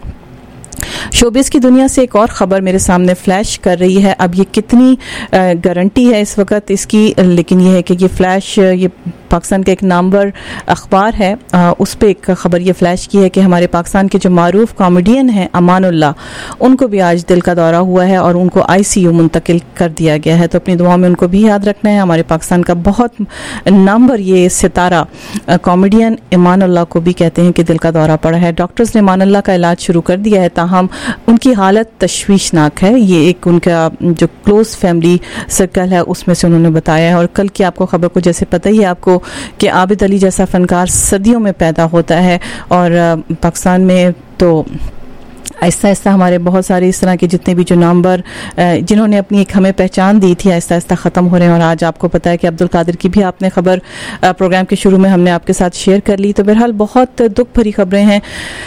शोबिस की दुनिया से एक और ख़बर मेरे सामने फ्लैश कर रही है। अब ये कितनी गारंटी है इस वक्त इसकी, लेकिन ये है कि ये फ्लैश, ये पाकिस्तान का एक नामवर अखबार है, उस पर एक ख़बर ये फ्लैश की है कि हमारे पाकिस्तान के जो मारूफ कॉमेडियन हैं अमानुल्लाह, उनको भी आज दिल का दौरा हुआ है और उनको ICU मुंतकिल कर दिया गया है। तो अपनी दुआओं में उनको भी याद रखना है। हमारे पाकिस्तान का बहुत नामवर ये सितारा कॉमेडियन अमानुल्लाह को भी कहते हैं कि दिल का दौरा पड़ा है। डॉक्टर्स ने अमानुल्लाह का इलाज शुरू कर दिया है, ताहम उनकी हालत तशवीशनाक है। ये एक उनका जो क्लोज फैमिली सर्कल है उसमें से उन्होंने बताया है। और कल की आपको खबर को जैसे पता ही है आपको कि आबिद अली जैसा फनकार सदियों में पैदा होता है, और पाकिस्तान में तो आहिस्ता आहिस्ता हमारे बहुत सारे इस तरह के जितने भी जो नामवर जिन्होंने अपनी एक हमें पहचान दी थी, आहिस्ता आहिस्ता ख़त्म हो रहे हैं। और आज आपको पता है कि अब्दुल कादिर की भी आपने खबर प्रोग्राम के शुरू में हमने आपके साथ शेयर कर ली। तो बहरहाल बहुत दुख भरी खबरें हैं,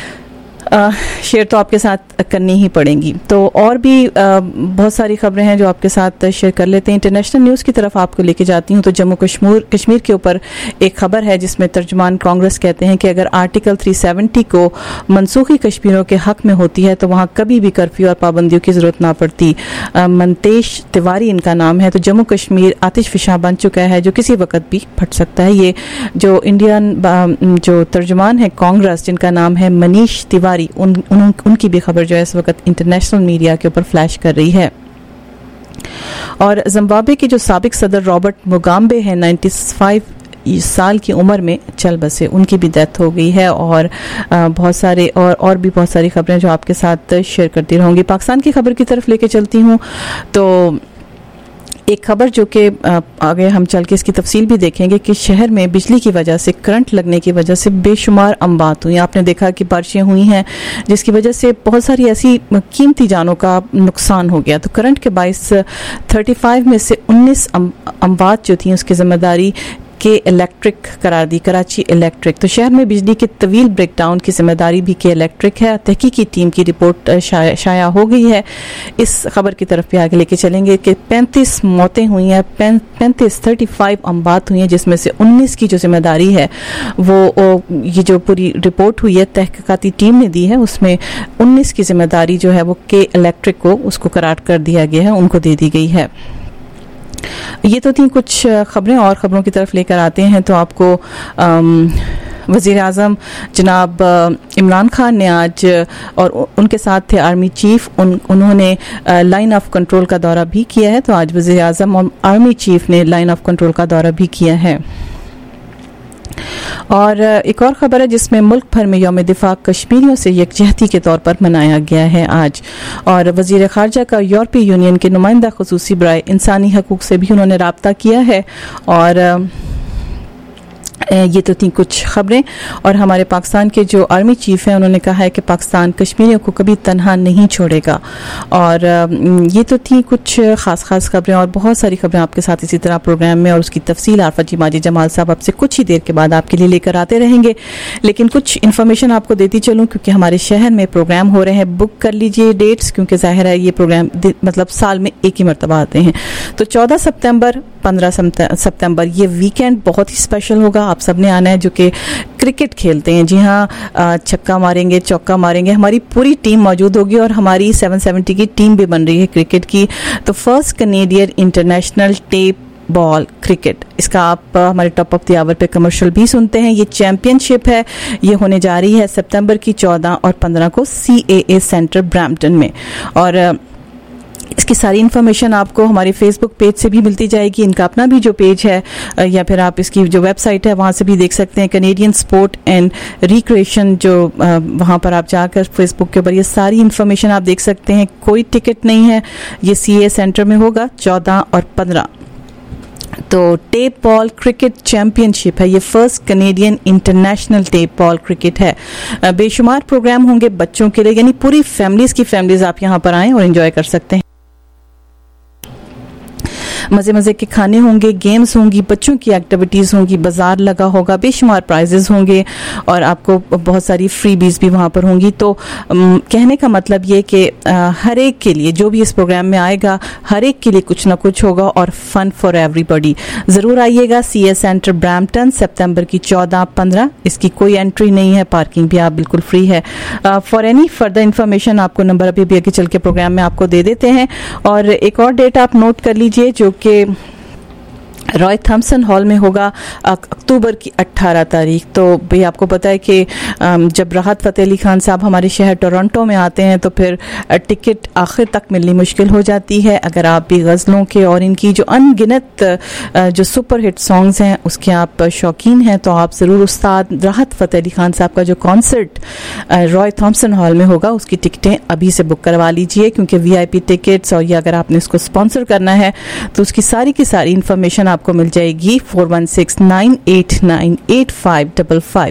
शेयर तो आपके साथ करनी ही पड़ेंगी। तो और भी बहुत सारी खबरें हैं जो आपके साथ शेयर कर लेते हैं। इंटरनेशनल न्यूज़ की तरफ आपको लेके जाती हूँ। तो जम्मू कश्मीर के ऊपर एक खबर है जिसमें तर्जुमान कांग्रेस कहते हैं कि अगर आर्टिकल 370 को मनसूखी कश्मीरियों के हक में होती है तो वहाँ कभी भी कर्फ्यू और पाबंदियों की ज़रूरत ना पड़ती। मंतेश तिवारी इनका नाम है। तो जम्मू कश्मीर आतिश फिशा बन चुका है जो किसी वक्त भी फट सकता है। ये जो इंडियन जो तर्जुमान है कांग्रेस जिनका नाम है मनीष तिवारी, उनकी भी खबर जो है इस वक्त इंटरनेशनल मीडिया के ऊपर फ्लैश कर रही है। और जिम्बाब्वे के जो साबिक सदर रॉबर्ट मुगाबे हैं 95 साल की उम्र में चल बसे, उनकी भी डेथ हो गई है। और बहुत सारे और भी बहुत सारी खबरें जो आपके साथ शेयर करती रहूँगी। पाकिस्तान की खबर की तरफ लेके चलती हूँ तो एक खबर जो कि आगे हम चल के इसकी तफसील भी देखेंगे कि शहर में बिजली की वजह से, करंट लगने की वजह से बेशुमार अमवात हुई। आपने देखा कि बारिशें हुई हैं जिसकी वजह से बहुत सारी ऐसी कीमती जानों का नुकसान हो गया। तो करंट के बायस 35 में से 19 अमवात जो थी उसकी जिम्मेदारी के इलेक्ट्रिक करार दी, कराची इलेक्ट्रिक। तो शहर में बिजली के तवील ब्रेकडाउन की जिम्मेदारी भी के इलेक्ट्रिक है। तहकीकी टीम की रिपोर्ट शाया हो गई है। इस खबर की तरफ भी आगे लेके चलेंगे कि 35 मौतें हुई हैं, 35 अमवात हुई हैं, जिसमें से 19 की जो जिम्मेदारी है वो ये जो पूरी रिपोर्ट हुई है तहकीकाती टीम ने दी है, उसमें 19 की जिम्मेदारी जो है वो के इलेक्ट्रिक को उसको करार कर दिया गया है, उनको दे दी गई है। ये तो थी कुछ खबरें, और खबरों की तरफ लेकर आते हैं तो आपको वज़ीर आज़म जनाब इमरान खान ने आज, और उनके साथ थे आर्मी चीफ, उन्होंने लाइन ऑफ कंट्रोल का दौरा भी किया है। तो आज वज़ीर आज़म और आर्मी चीफ ने लाइन ऑफ कंट्रोल का दौरा भी किया है। और एक और खबर है जिसमें मुल्क भर में यौम दिफा कश्मीरियों से यकजहती के तौर पर मनाया गया है आज। और वज़ीर ख़ारजा का यूरोपीय यूनियन के नुमाइंदा ख़ुसूसी बराए इंसानी हकूक़ से भी उन्होंने राब्ता किया है। और ये तो थी कुछ खबरें। और हमारे पाकिस्तान के जो आर्मी चीफ हैं उन्होंने कहा है कि पाकिस्तान कश्मीरियों को कभी तन्हा नहीं छोड़ेगा। और ये तो थी कुछ ख़ास खबरें, और बहुत सारी खबरें आपके साथ इसी तरह प्रोग्राम में, और उसकी तफसील आरफा माजी जमाल साहब आपसे कुछ ही देर के बाद आपके लिए लेकर आते रहेंगे। लेकिन कुछ इन्फॉर्मेशन आपको देती चलूँ क्योंकि हमारे शहर में प्रोग्राम हो रहे हैं। बुक कर लीजिए डेट्स, क्योंकि जाहिर है ये प्रोग्राम मतलब साल में एक ही मरतबा आते हैं। तो 14 सितंबर 15 सितंबर ये वीकेंड बहुत ही स्पेशल होगा। आप सबने आना है जो कि क्रिकेट खेलते हैं। जी हाँ, छक्का मारेंगे, चौका मारेंगे, हमारी पूरी टीम मौजूद होगी। और हमारी 770 की टीम भी बन रही है क्रिकेट की। तो first Canadian international tape ball cricket, इसका आप हमारे टॉप ऑफ द आवर पे कमर्शियल भी सुनते हैं। ये चैंपियनशिप है, ये होने जा रही है सितंबर की 14 और 15 को CAA सेंटर ब्रैम्पटन में। और इसकी सारी इन्फॉर्मेशन आपको हमारे फेसबुक पेज से भी मिलती जाएगी। इनका अपना भी जो पेज है, या फिर आप इसकी जो वेबसाइट है वहाँ से भी देख सकते हैं, कैनेडियन स्पोर्ट एंड रिक्रिएशन, जो वहाँ पर आप जाकर फेसबुक के ऊपर ये सारी इन्फॉर्मेशन आप देख सकते हैं। कोई टिकट नहीं है, ये CAA सेंटर में होगा 14 और 15। तो टेप बॉल क्रिकेट चैंपियनशिप है, ये first Canadian international tape ball cricket है। बेशुमार प्रोग्राम होंगे बच्चों के लिए, यानी पूरी फैमिलीज आप यहाँ पर आएँ और एंजॉय कर सकते हैं। मज़े के खाने होंगे, गेम्स होंगी, बच्चों की एक्टिविटीज़ होंगी, बाजार लगा होगा, बेशुमार प्राइजेस होंगे, और आपको बहुत सारी फ्रीबीज भी वहाँ पर होंगी। तो कहने का मतलब ये कि हर एक के लिए, जो भी इस प्रोग्राम में आएगा, हर एक के लिए कुछ ना कुछ होगा, और फन फॉर एवरीबॉडी। ज़रूर आइएगा CAA सेंटर ब्रैम्पटन, सितंबर की 14-15। इसकी कोई एंट्री नहीं है, पार्किंग भी आप बिल्कुल फ्री है। फॉर एनी फर्दर इन्फॉर्मेशन आपको नंबर अभी आगे चल के प्रोग्राम में आपको दे देते हैं। और एक और डेट आप नोट कर लीजिए जो कि रॉय थॉम्सन हॉल में होगा अक्टूबर की 18 तारीख। तो भाई आपको पता है कि जब राहत फ़तेह अली खान साहब हमारे शहर टोरंटो में आते हैं तो फिर टिकट आखिर तक मिलनी मुश्किल हो जाती है। अगर आप भी गज़लों के और इनकी जो अनगिनत जो सुपर हिट सॉन्ग्स हैं उसके आप शौकीन हैं तो आप ज़रूर उस्ताद राहत फ़तेह अली खान साहब का जो कॉन्सर्ट रॉय थॉम्सन हॉल में होगा उसकी टिकटें अभी से बुक करवा लीजिए, क्योंकि VIP टिकट्स और ये अगर आपने इसको स्पॉन्सर करना है तो उसकी सारी की सारी इन्फॉर्मेशन आपको मिल जाएगी 4169898555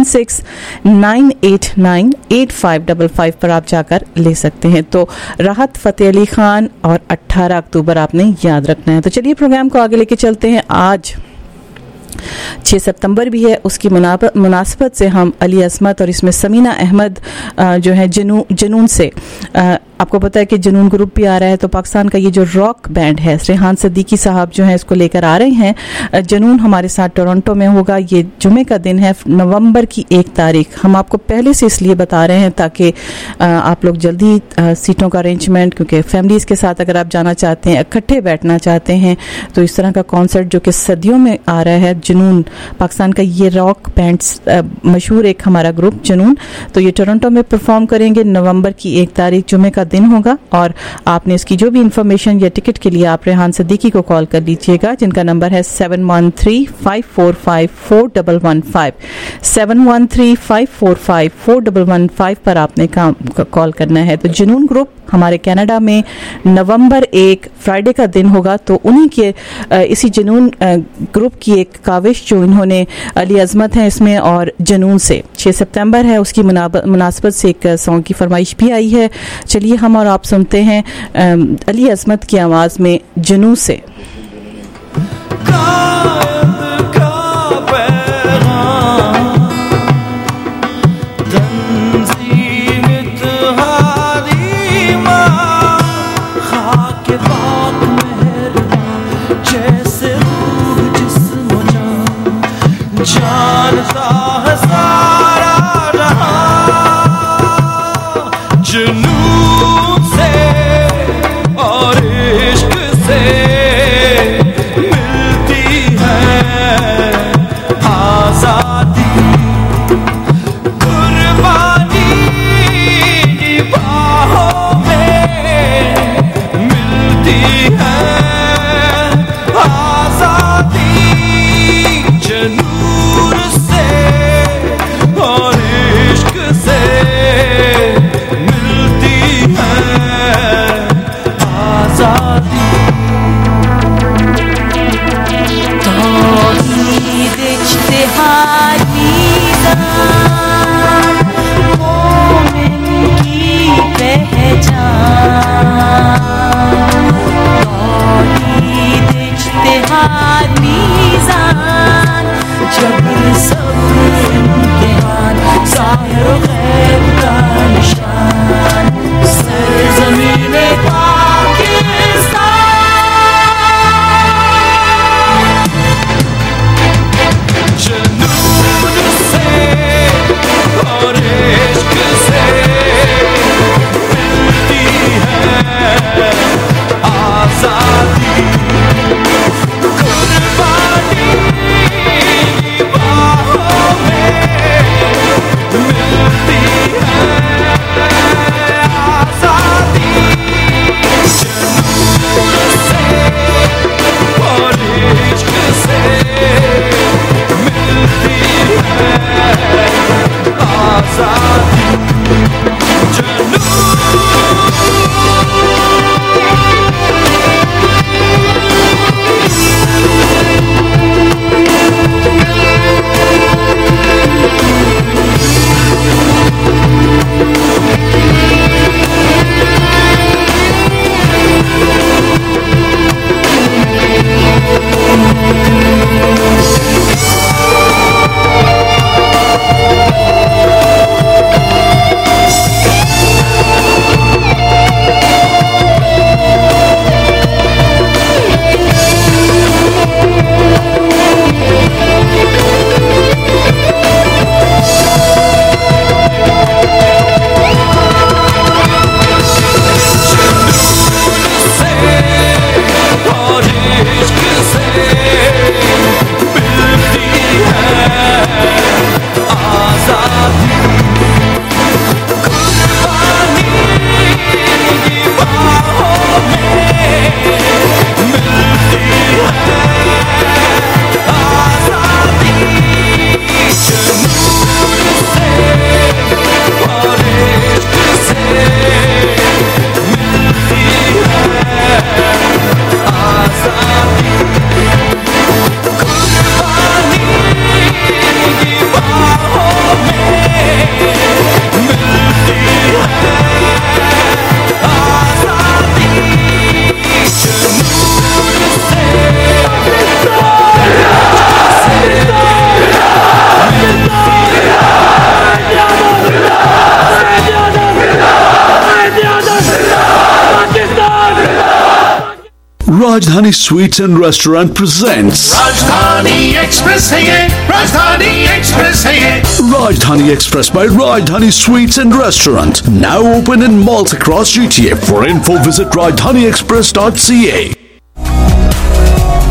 4169898555 पर आप जाकर ले सकते हैं। तो राहत फ़तेह अली खान और 18 अक्टूबर आपने याद रखना है। तो चलिए प्रोग्राम को आगे लेके चलते हैं। आज 6 सितंबर भी है, उसकी मुनासबत से हम अली असमत और इसमें समीना अहमद जो है जनून से, आपको पता है कि जनून ग्रुप भी आ रहा है, तो पाकिस्तान का ये जो रॉक बैंड है रेहान सदीकी साहब जो है इसको लेकर आ रहे हैं। जनून हमारे साथ टोरंटो में होगा, ये जुमे का दिन है, नवंबर की 1 तारीख। हम आपको पहले से इसलिए बता रहे हैं ताकि आप लोग जल्दी सीटों का अरेंजमेंट, क्योंकि फैमिलीज़ के साथ अगर आप जाना चाहते हैं, इकट्ठे बैठना चाहते हैं, तो इस तरह का कॉन्सर्ट जो कि सदियों में आ रहा है, जनून पाकिस्तान का ये रॉक बैंड मशहूर एक हमारा ग्रुप जनून, तो ये टोरंटो में परफॉर्म करेंगे नवंबर की 1 तारीख जुमे का दिन होगा और आपने इसकी जो भी इंफॉर्मेशन या टिकट के लिए आप रेहान सिद्दीकी को कॉल कर लीजिएगा, जिनका नंबर है 7135454115 7135454115 पर आपने कॉल करना है। तो जुनून ग्रुप हमारे कनाडा में नवंबर 1 फ्राइडे का दिन होगा, तो उन्हीं के इसी जुनून ग्रुप की एक काविश जो इन्होंने अली अजमत है इसमें और जुनून से 6 सितंबर है उसकी मुनासबत से एक सॉन्ग की फरमाइश भी आई है। चलिए हम और आप सुनते हैं अली अजमत की आवाज़ में जुनून से। जानता है सारा जहां जुनून से और इश्क से मिलती है आजादी, कुर्बानी की बाहों में मिलती है आजादी, जुनून से और इश्क से मिलती है आजादी। तौहीद इज्तिहादी जान मोमिन की पहचान, तौहीद इज्तिहादी जान जबर सब्र इम्तिहान ज़ाहिर गैब का निशान, सरज़मीने पाकिस्तान, जुनून से और इश्क से मिलती है आज़ादी, कुर्बानी बाहों में मिलती है आजादी, जुनून से और इश्क से मिलती है आजादी, जुनून। Rajdhani Sweets and Restaurant presents Rajdhani Express है ये, Rajdhani Express है ये। Rajdhani Express by Rajdhani Sweets and Restaurant, now open in malls across GTA. For info, visit rajdhaniexpress.ca.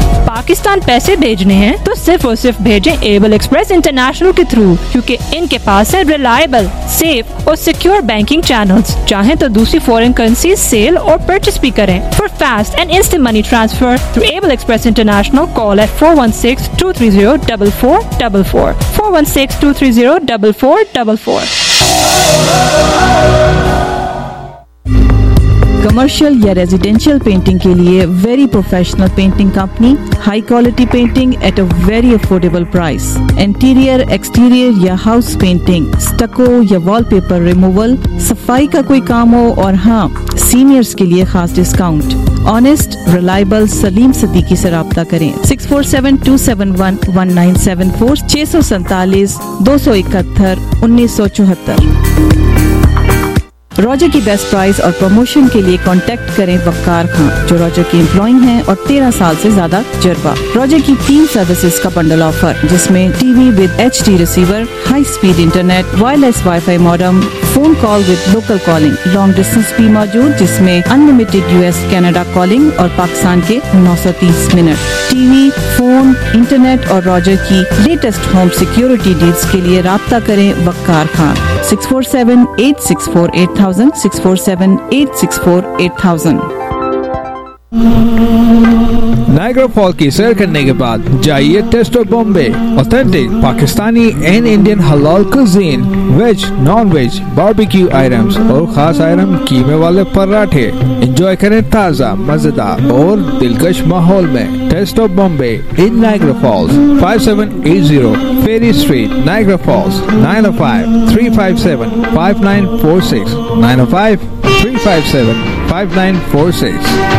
Pakistan पैसे भेजने हैं तो सिर्फ और सिर्फ भेजें एबल एक्सप्रेस इंटरनेशनल के थ्रू, क्योंकि इनके पास है रिलायबल, सेफ और सिक्योर बैंकिंग चैनल्स। चाहें तो दूसरी फॉरेन करेंसी सेल और परचेस भी करें। For fast and instant money transfer through Able Express International call at 416-230-4444 416-230-4444। Commercial या रेजिडेंशियल पेंटिंग के लिए very professional painting company, high quality painting at a very affordable price. Interior, exterior या house painting, stucco या wallpaper removal, सफाई का कोई काम हो, और हाँ, सीनियर्स के लिए खास discount. Honest, reliable Salim Siddiqui से राब्ता करें। 6472711974 647 271 1974। रॉजर की बेस्ट प्राइस और प्रमोशन के लिए कांटेक्ट करें वक्कार खान, जो रॉजर के एम्प्लॉय हैं और 13 साल से ज्यादा तजुर्बा। रॉजर की 3 सर्विसेज का बंडल ऑफर, जिसमें TV with HD receiver, high speed internet, wireless wifi modem, phone call with local calling, long distance भी मौजूद, जिसमें अनलिमिटेड US कनाडा कॉलिंग और पाकिस्तान के 930 मिनट। टीवी, फोन, इंटरनेट और रॉजर की लेटेस्ट होम सिक्योरिटी डील्स के लिए राब्ता करें वक्कार खान। 647-864-8000 647-864-8000। नायग्रा फॉल की सैर करने के बाद जाइए taste of Bombay, authentic Pakistani and Indian हलाल cuisine, veg, non veg, barbecue items और खास आइटम कीमे वाले पराठे एंजॉय करें ताज़ा, मजेदार और दिलकश माहौल में। Taste of Bombay in Niagara Falls, 5780 Ferry Street, Niagara Falls, 905-357-5946 905-357-5946।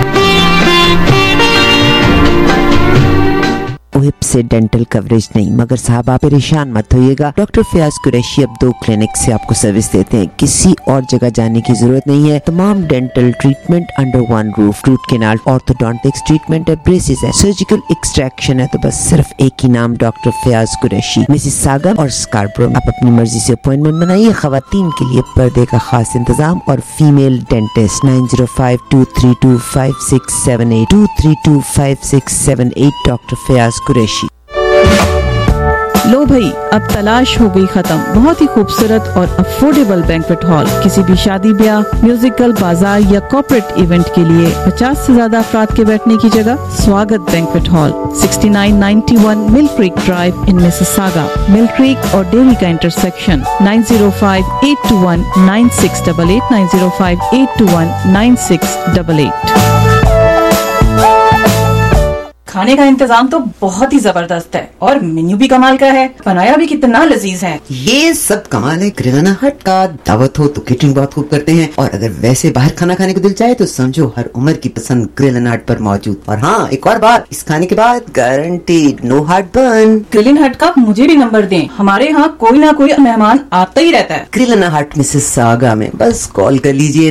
Hip से डेंटल कवरेज नहीं, मगर साहब आप परेशान मत होइएगा। डॉक्टर फयाज कुरैशी अब 2 क्लिनिक से आपको सर्विस देते हैं, किसी और जगह जाने की जरूरत नहीं है। तमाम dental treatment under one roof, root canal, orthodontics treatment है, ब्रेसेस है, सर्जिकल एक्सट्रैक्शन है, तो बस सिर्फ एक ही नाम, डॉक्टर फयाज कुरैशी, मिसिसागा और स्कार्बरो। आप अपनी मर्जी से अपॉइंटमेंट बनाइए। खवातीन के लिए पर्दे का खास इंतजाम और female dentist 905-232-5678 232-5678 doctor Fayyaz Qureshi. लो भाई, अब तलाश हो गई खत्म। बहुत ही खूबसूरत और अफोर्डेबल बैंक्वेट हॉल, किसी भी शादी ब्याह, म्यूजिकल, बाजार या कॉर्पोरेट इवेंट के लिए 50 से ज्यादा अफराद के बैठने की जगह। Swagat banquet hall, 6991 Mill Creek Drive in Mississauga. Mill Creek और डेरी का इंटरसेक्शन। 905-821-9688 905-821-9688। खाने का इंतजाम तो बहुत ही जबरदस्त है और मेन्यू भी कमाल का है, बनाया भी कितना लजीज है। ये सब कमाल है ग्रिल हट का। दावत हो तो केटरिंग बहुत खूब करते हैं, और अगर वैसे बाहर खाना खाने को दिल चाहे तो समझो हर उम्र की पसंद ग्रिल हट पर मौजूद। और हाँ, एक और बात, इस खाने के बाद guaranteed no heartburn. Grill Hut का मुझे भी नंबर दें, हमारे यहाँ कोई ना कोई मेहमान आता ही रहता है। ग्रिल हट मिसिसागा में बस कॉल कर लीजिए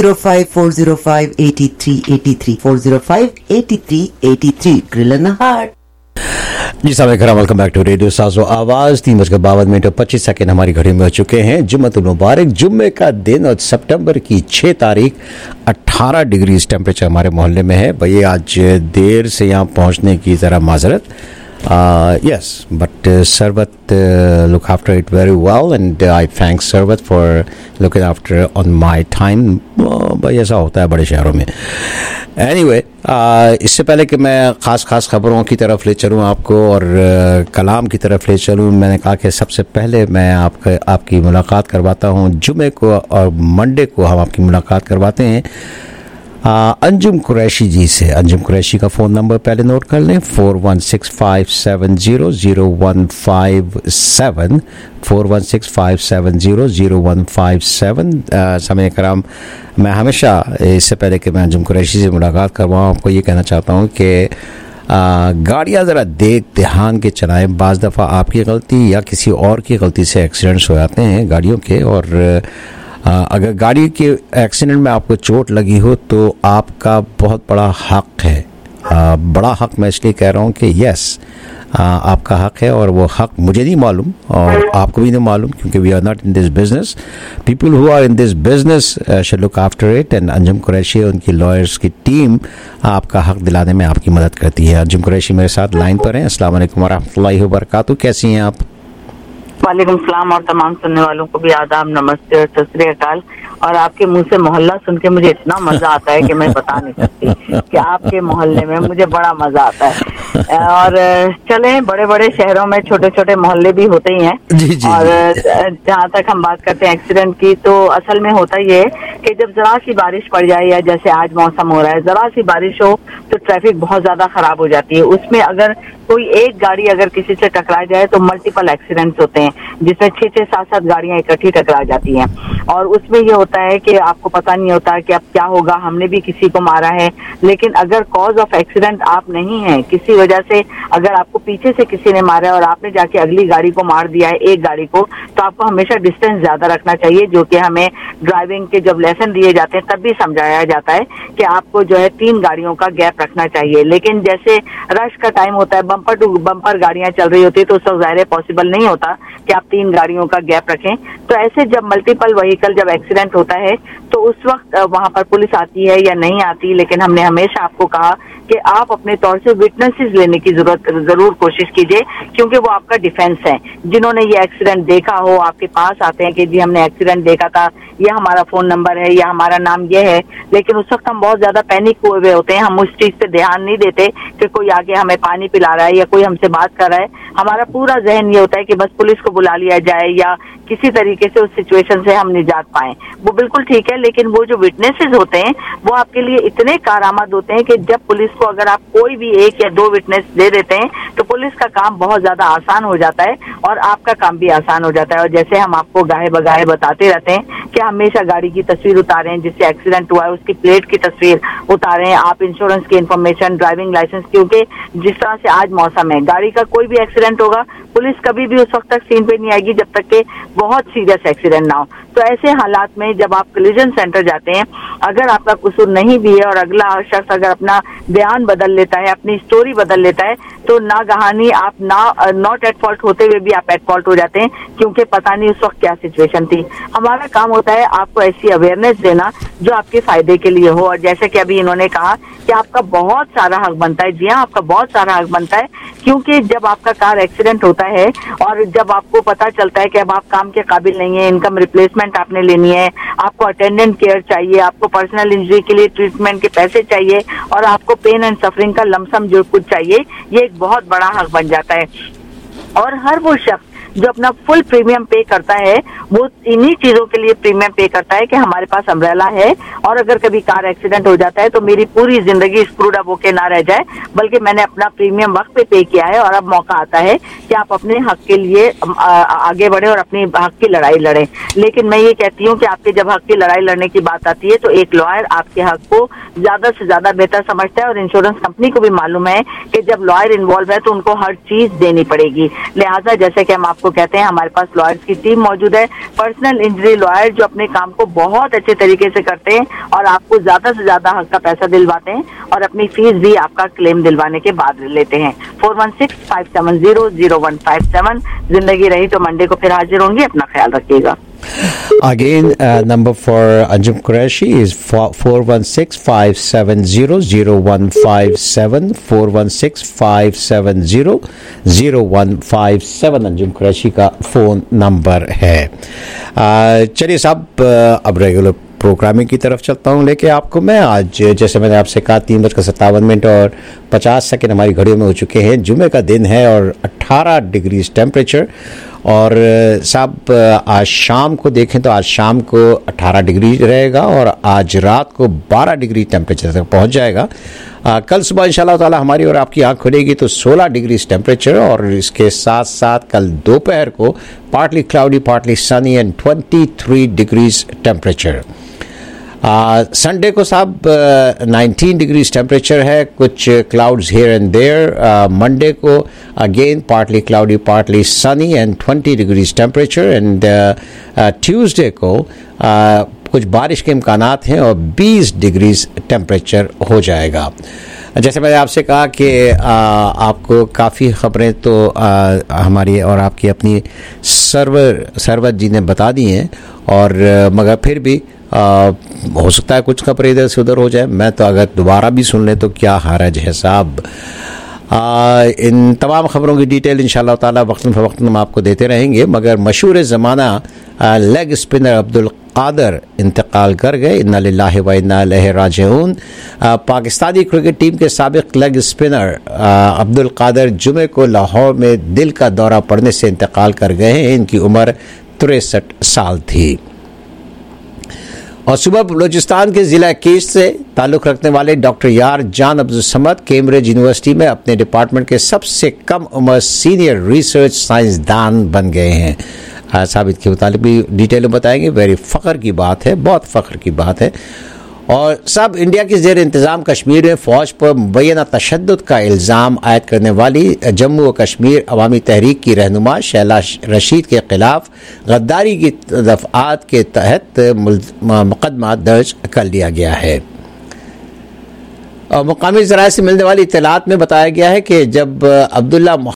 905-405-8383 405-8383 ग्रिल हार्ट। जी साहब, वेलकम बैक टू रेडियो साजो आवाज। 3:52 हमारी घड़ी में हो चुके हैं। जुम्मतुल मुबारक, जुम्मे का दिन और सितंबर की 6 तारीख 18 डिग्री टेम्परेचर हमारे मोहल्ले में है। भैया आज देर से यहाँ पहुँचने की ज़रा माजरत। Yes, but Sarvat look after it very well, and I thank Sarvat for looking after on my time. भाई ऐसा होता है बड़े शहरों में। Anyway, इससे पहले कि मैं ख़ास खबरों की तरफ ले चलूँ आपको और कलाम की तरफ ले चलूँ, मैंने कहा कि सबसे पहले मैं आपकी मुलाकात करवाता हूँ। जुमे को और मंडे को हम आपकी मुलाकात करवाते हैं अंजुम कुरैशी जी से। अंजुम कुरैशी का फ़ोन नंबर पहले नोट कर लें, 4165700157 4165700157। समय कराम, मैं हमेशा इससे पहले कि मैं अंजुम कुरैशी से मुलाकात करवाऊँ, आपको ये कहना चाहता हूँ कि गाड़ियाँ ज़रा ध्यान के चलाएं। बाज़ दफ़ा आपकी गलती या किसी और की गलती से एक्सीडेंट्स हो जाते हैं गाड़ियों के, और अगर गाड़ी के एक्सीडेंट में आपको चोट लगी हो तो आपका बहुत बड़ा हक है। बड़ा हक मैं इसलिए कह रहा हूँ कि यस, آپ کا حق ہے, اور وہ حق مجھے نہیں معلوم اور آپ کو بھی نہیں معلوم, کیونکہ we are not in this business. People who are in this business should look after it, and Anjum Qureshi اور ان کی لائرس کی ٹیم آپ کا حق دلانے میں آپ کی مدد کرتی ہے. انجم قریشی میرے ساتھ لائن پر ہیں. السلام علیکم ورحمۃ اللہ وبرکاتہ, کیسی ہیں آپ؟ وعلیکم السلام, اور تمام سننے والوں کو بھی آداب, نمستے اور ست سری اکال. اور آپ کے منہ سے محلہ سن کے مجھے اتنا مزہ آتا ہے کہ میں بتا نہیں سکتی کہ آپ کے محلے میں مجھے بڑا مزہ آتا ہے. اور چلیں, بڑے بڑے شہروں میں چھوٹے چھوٹے محلے بھی ہوتے ہی ہیں. اور جہاں تک ہم بات کرتے ہیں ایکسیڈنٹ کی, تو اصل میں ہوتا یہ ہے کہ جب ذرا سی بارش پڑ جائے, یا جیسے آج موسم ہو رہا ہے, ذرا سی بارش ہو تو ٹریفک بہت زیادہ خراب ہو جاتی ہے. اس میں اگر کوئی ایک گاڑی اگر کسی سے ٹکرا جائے تو ملٹیپل ایکسیڈنٹس ہوتے ہیں, جس میں 6 7 گاڑیاں اکٹھی ٹکرا جاتی ہیں. اور اس میں یہ ہوتا ہے کہ آپ کو پتہ نہیں ہوتا کہ اب کیا ہوگا, ہم نے بھی کسی کو مارا ہے, لیکن اگر کاز آف ایکسیڈنٹ آپ نہیں ہیں, کسی وجہ سے اگر آپ کو پیچھے سے کسی نے مارا ہے اور آپ نے جا کے اگلی گاڑی کو مار دیا ہے, ایک گاڑی کو, تو آپ کو ہمیشہ ڈسٹینس زیادہ رکھنا چاہیے, جو کہ ہمیں ڈرائیونگ کے جب لیسن دیے جاتے ہیں تب بھی سمجھایا جاتا ہے کہ آپ کو جو ہے 3 گاڑیوں کا گیپ رکھنا چاہیے. لیکن جیسے رش کا ٹائم ہوتا ہے, بمپر ٹو بمپر گاڑیاں چل رہی ہوتی ہے, تو اس وقت ظاہر پاسبل نہیں ہوتا کہ آپ 3 گاڑیوں کا گیپ رکھیں. تو ایسے جب ملٹیپل وہیکل جب ایکسیڈنٹ ہوتا ہے تو اس وقت وہاں پر پولیس آتی ہے یا نہیں آتی, لیکن ہم نے ہمیشہ آپ کو کہا کہ آپ اپنے طور سے وٹنسز لینے کی ضرور کوشش کیجیے, کیونکہ وہ آپ کا ڈیفینس ہے. جنہوں نے یہ ایکسیڈنٹ دیکھا ہو آپ کے پاس آتے ہیں کہ جی ہم نے ایکسیڈنٹ دیکھا تھا, یہ ہمارا فون نمبر ہے یا ہمارا نام یہ ہے, لیکن اس وقت ہم بہت زیادہ پینک ہوئے ہوئے ہوتے ہیں, ہم اس چیز پہ دھیان نہیں دیتے کہ کوئی آگے ہمیں پانی پلا رہا ہے یا کوئی ہم سے بات کر رہا ہے. ہمارا پورا ذہن یہ ہوتا ہے کہ بس پولیس کو بلا لیا جائے یا کسی طریقے سے اس سچویشن سے ہم نجات پائیں. وہ بالکل ٹھیک ہے, لیکن وہ جو وٹنسز ہوتے ہیں وہ آپ کے لیے اتنے کارآمد ہوتے ہیں کہ جب پولیس کو اگر آپ کوئی بھی 1 یا 2 وٹنس دے دیتے ہیں تو پولیس کا کام بہت زیادہ آسان ہو جاتا ہے اور آپ کا کام بھی آسان ہو جاتا ہے. اور جیسے ہم آپ کو گاہے بگاہے بتاتے رہتے ہیں کہ ہمیشہ گاڑی کی تصویر اتاریں, جس سے ایکسیڈنٹ ہوا ہے اس کی پلیٹ کی تصویر اتاریں, آپ انشورنس کی انفارمیشن, ڈرائیونگ لائسنس, کیونکہ جس طرح سے آج موسم ہے, گاڑی کا کوئی بھی ایکسیڈنٹ ہوگا پولیس کبھی بھی اس وقت تک سین پہ نہیں آئے گی جب تک کہ بہت سیریس ایکسیڈنٹ نہ ہو. تو ایسے حالات میں جب آپ کولیجن سینٹر جاتے ہیں, اگر آپ کا قصور نہیں بھی ہے اور اگلا شخص اگر اپنا بیان بدل لیتا ہے, اپنی اسٹوری بدل لیتا ہے, تو ناگہانی آپ ناٹ ایٹ فالٹ ہوتے ہوئے بھی آپ ایٹ فالٹ ہو جاتے ہیں, کیونکہ پتہ نہیں اس وقت کیا سچویشن تھی. ہمارا کام ہوتا ہے آپ کو ایسی اویئرنیس دینا جو آپ کے فائدے کے لیے ہو. اور جیسے کہ ابھی انہوں نے کہا کہ آپ کا بہت سارا حق بنتا ہے, جی ہاں آپ کا بہت سارا حق بنتا ہے, کیونکہ جب آپ کا کار ایکسیڈنٹ ہوتا ہے اور جب آپ کو پتہ چلتا ہے کہ اب آپ کام کے قابل نہیں ہیں, انکم ریپلیسمنٹ آپ نے لینی ہے, آپ کو اٹینڈنٹ کیئر چاہیے, آپ کو پرسنل انجری کے لیے ٹریٹمنٹ کے پیسے چاہیے, اور آپ کو پین اینڈ سفرنگ کا لمسم جو کچھ چاہیے, یہ ایک بہت بڑا حق بن جاتا ہے. اور ہر وہ شخص جو اپنا فل پریمیم پے کرتا ہے وہ انہی چیزوں کے لیے پریمیم پے کرتا ہے کہ ہمارے پاس امبریلا ہے, اور اگر کبھی کار ایکسیڈنٹ ہو جاتا ہے تو میری پوری زندگی اسکروڈ اپ ہو کے نہ رہ جائے, بلکہ میں نے اپنا پریمیم وقت پہ پے کیا ہے, اور اب موقع آتا ہے کہ آپ اپنے حق کے لیے آگے بڑھیں اور اپنی حق کی لڑائی لڑیں. لیکن میں یہ کہتی ہوں کہ آپ کے جب حق کی لڑائی لڑنے کی بات آتی ہے تو ایک لائر آپ کے حق کو زیادہ سے زیادہ بہتر سمجھتا ہے, اور انشورنس کمپنی کو بھی معلوم ہے کہ جب لائر انوالو ہے تو ان کو ہر چیز دینی پڑے گی. لہٰذا جیسے کہ ہم آپ کو کہتے ہیں ہمارے پاس لائرز کی ٹیم موجود ہے, پرسنل انجری لائر جو اپنے کام کو بہت اچھے طریقے سے کرتے ہیں اور آپ کو زیادہ سے زیادہ حق کا پیسہ دلواتے ہیں, اور اپنی فیس بھی آپ کا کلیم دلوانے کے بعد لیتے ہیں. 4165700157. زندگی رہی تو منڈے کو پھر حاضر ہوں گی, اپنا خیال رکھیے گا. Again, number for Anjum Qureshi is 416-570-0157, 416-570-0157 Anjum Qureshi کا فون نمبر ہے. چلیے صاحب, اب ریگولر پروگرامنگ کی طرف چلتا ہوں لے کے آپ کو میں. آج جیسے میں نے آپ سے کہا 3:57 اور 50 ہماری گھڑیوں میں ہو چکے ہیں. جمعے کا دن ہے اور 18 ڈگریز ٹیمپریچر, اور صاحب آج شام کو دیکھیں تو آج شام کو 18 ڈگری رہے گا, اور آج رات کو 12 ڈگری ٹیمپریچر تک پہنچ جائے گا. کل صبح انشاءاللہ تعالی ہماری اور آپ کی آنکھ کھلے گی تو 16 ڈگریز ٹیمپریچر, اور اس کے ساتھ ساتھ کل دوپہر کو partly cloudy partly sunny and 23 degrees temperature. Sunday کو صاحب 19 ڈگریز ٹیمپریچر ہے, کچھ clouds here and there. Monday کو again partly cloudy partly sunny and 20 degrees temperature, and Tuesday کو کچھ بارش کے امکانات ہیں اور 20 ڈگریز ٹیمپریچر ہو جائے گا. जैसे मैंने आपसे कहा कि आपको काफ़ी खबरें तो हमारी और आपकी अपनी सरवत जी ने बता दी हैं, और मगर फिर भी हो सकता है कुछ खबरें इधर से उधर हो जाए। मैं तो अगर दोबारा भी सुन लें तो क्या हरज है साहब। इन तमाम खबरों की डिटेल इंशाअल्लाह ताला वक्तन फ़वक्तन हम आपको देते रहेंगे, मगर मशहूर ज़माना लेग स्पिनर अब्दुल कादर इंतकाल कर गए। इन्ना लिल्लाहि व इन्ना इलैहि राजिऊन। पाकिस्तानी क्रिकेट टीम के साबिक लेग स्पिनर अब्दुल कादर जुमे को लाहौर में दिल का दौरा पड़ने से इंतकाल कर गए हैं। इनकी उम्र 63 साल थी। और सुबह बलूचिस्तान के ज़िला कीश से ताल्लुक़ रखने वाले डॉक्टर यार जान अब्दुल समद केम्ब्रिज यूनिवर्सिटी में अपने डिपार्टमेंट के सबसे कम उम्र सीनियर रिसर्च साइंसदान बन गए हैं। साबित के मुताबिक भी डिटेल में बताएंगे। वेरी फ़ख्र की बात है, बहुत फ़ख्र की बात है। और सब इंडिया की ज़ेर इंतज़ाम कश्मीर में फ़ौज पर मुबैना तशद्दुद का इल्ज़ाम आयद करने वाली जम्मू व कश्मीर अवामी तहरीक की रहनुमा शैला रशीद के ख़िलाफ़ गद्दारी की दफ़आत के तहत मुकदमा दर्ज कर लिया गया है। और मुकामी ज़राए से मिलने वाली इत्तलात में बताया गया है कि जब अब्दुल्ला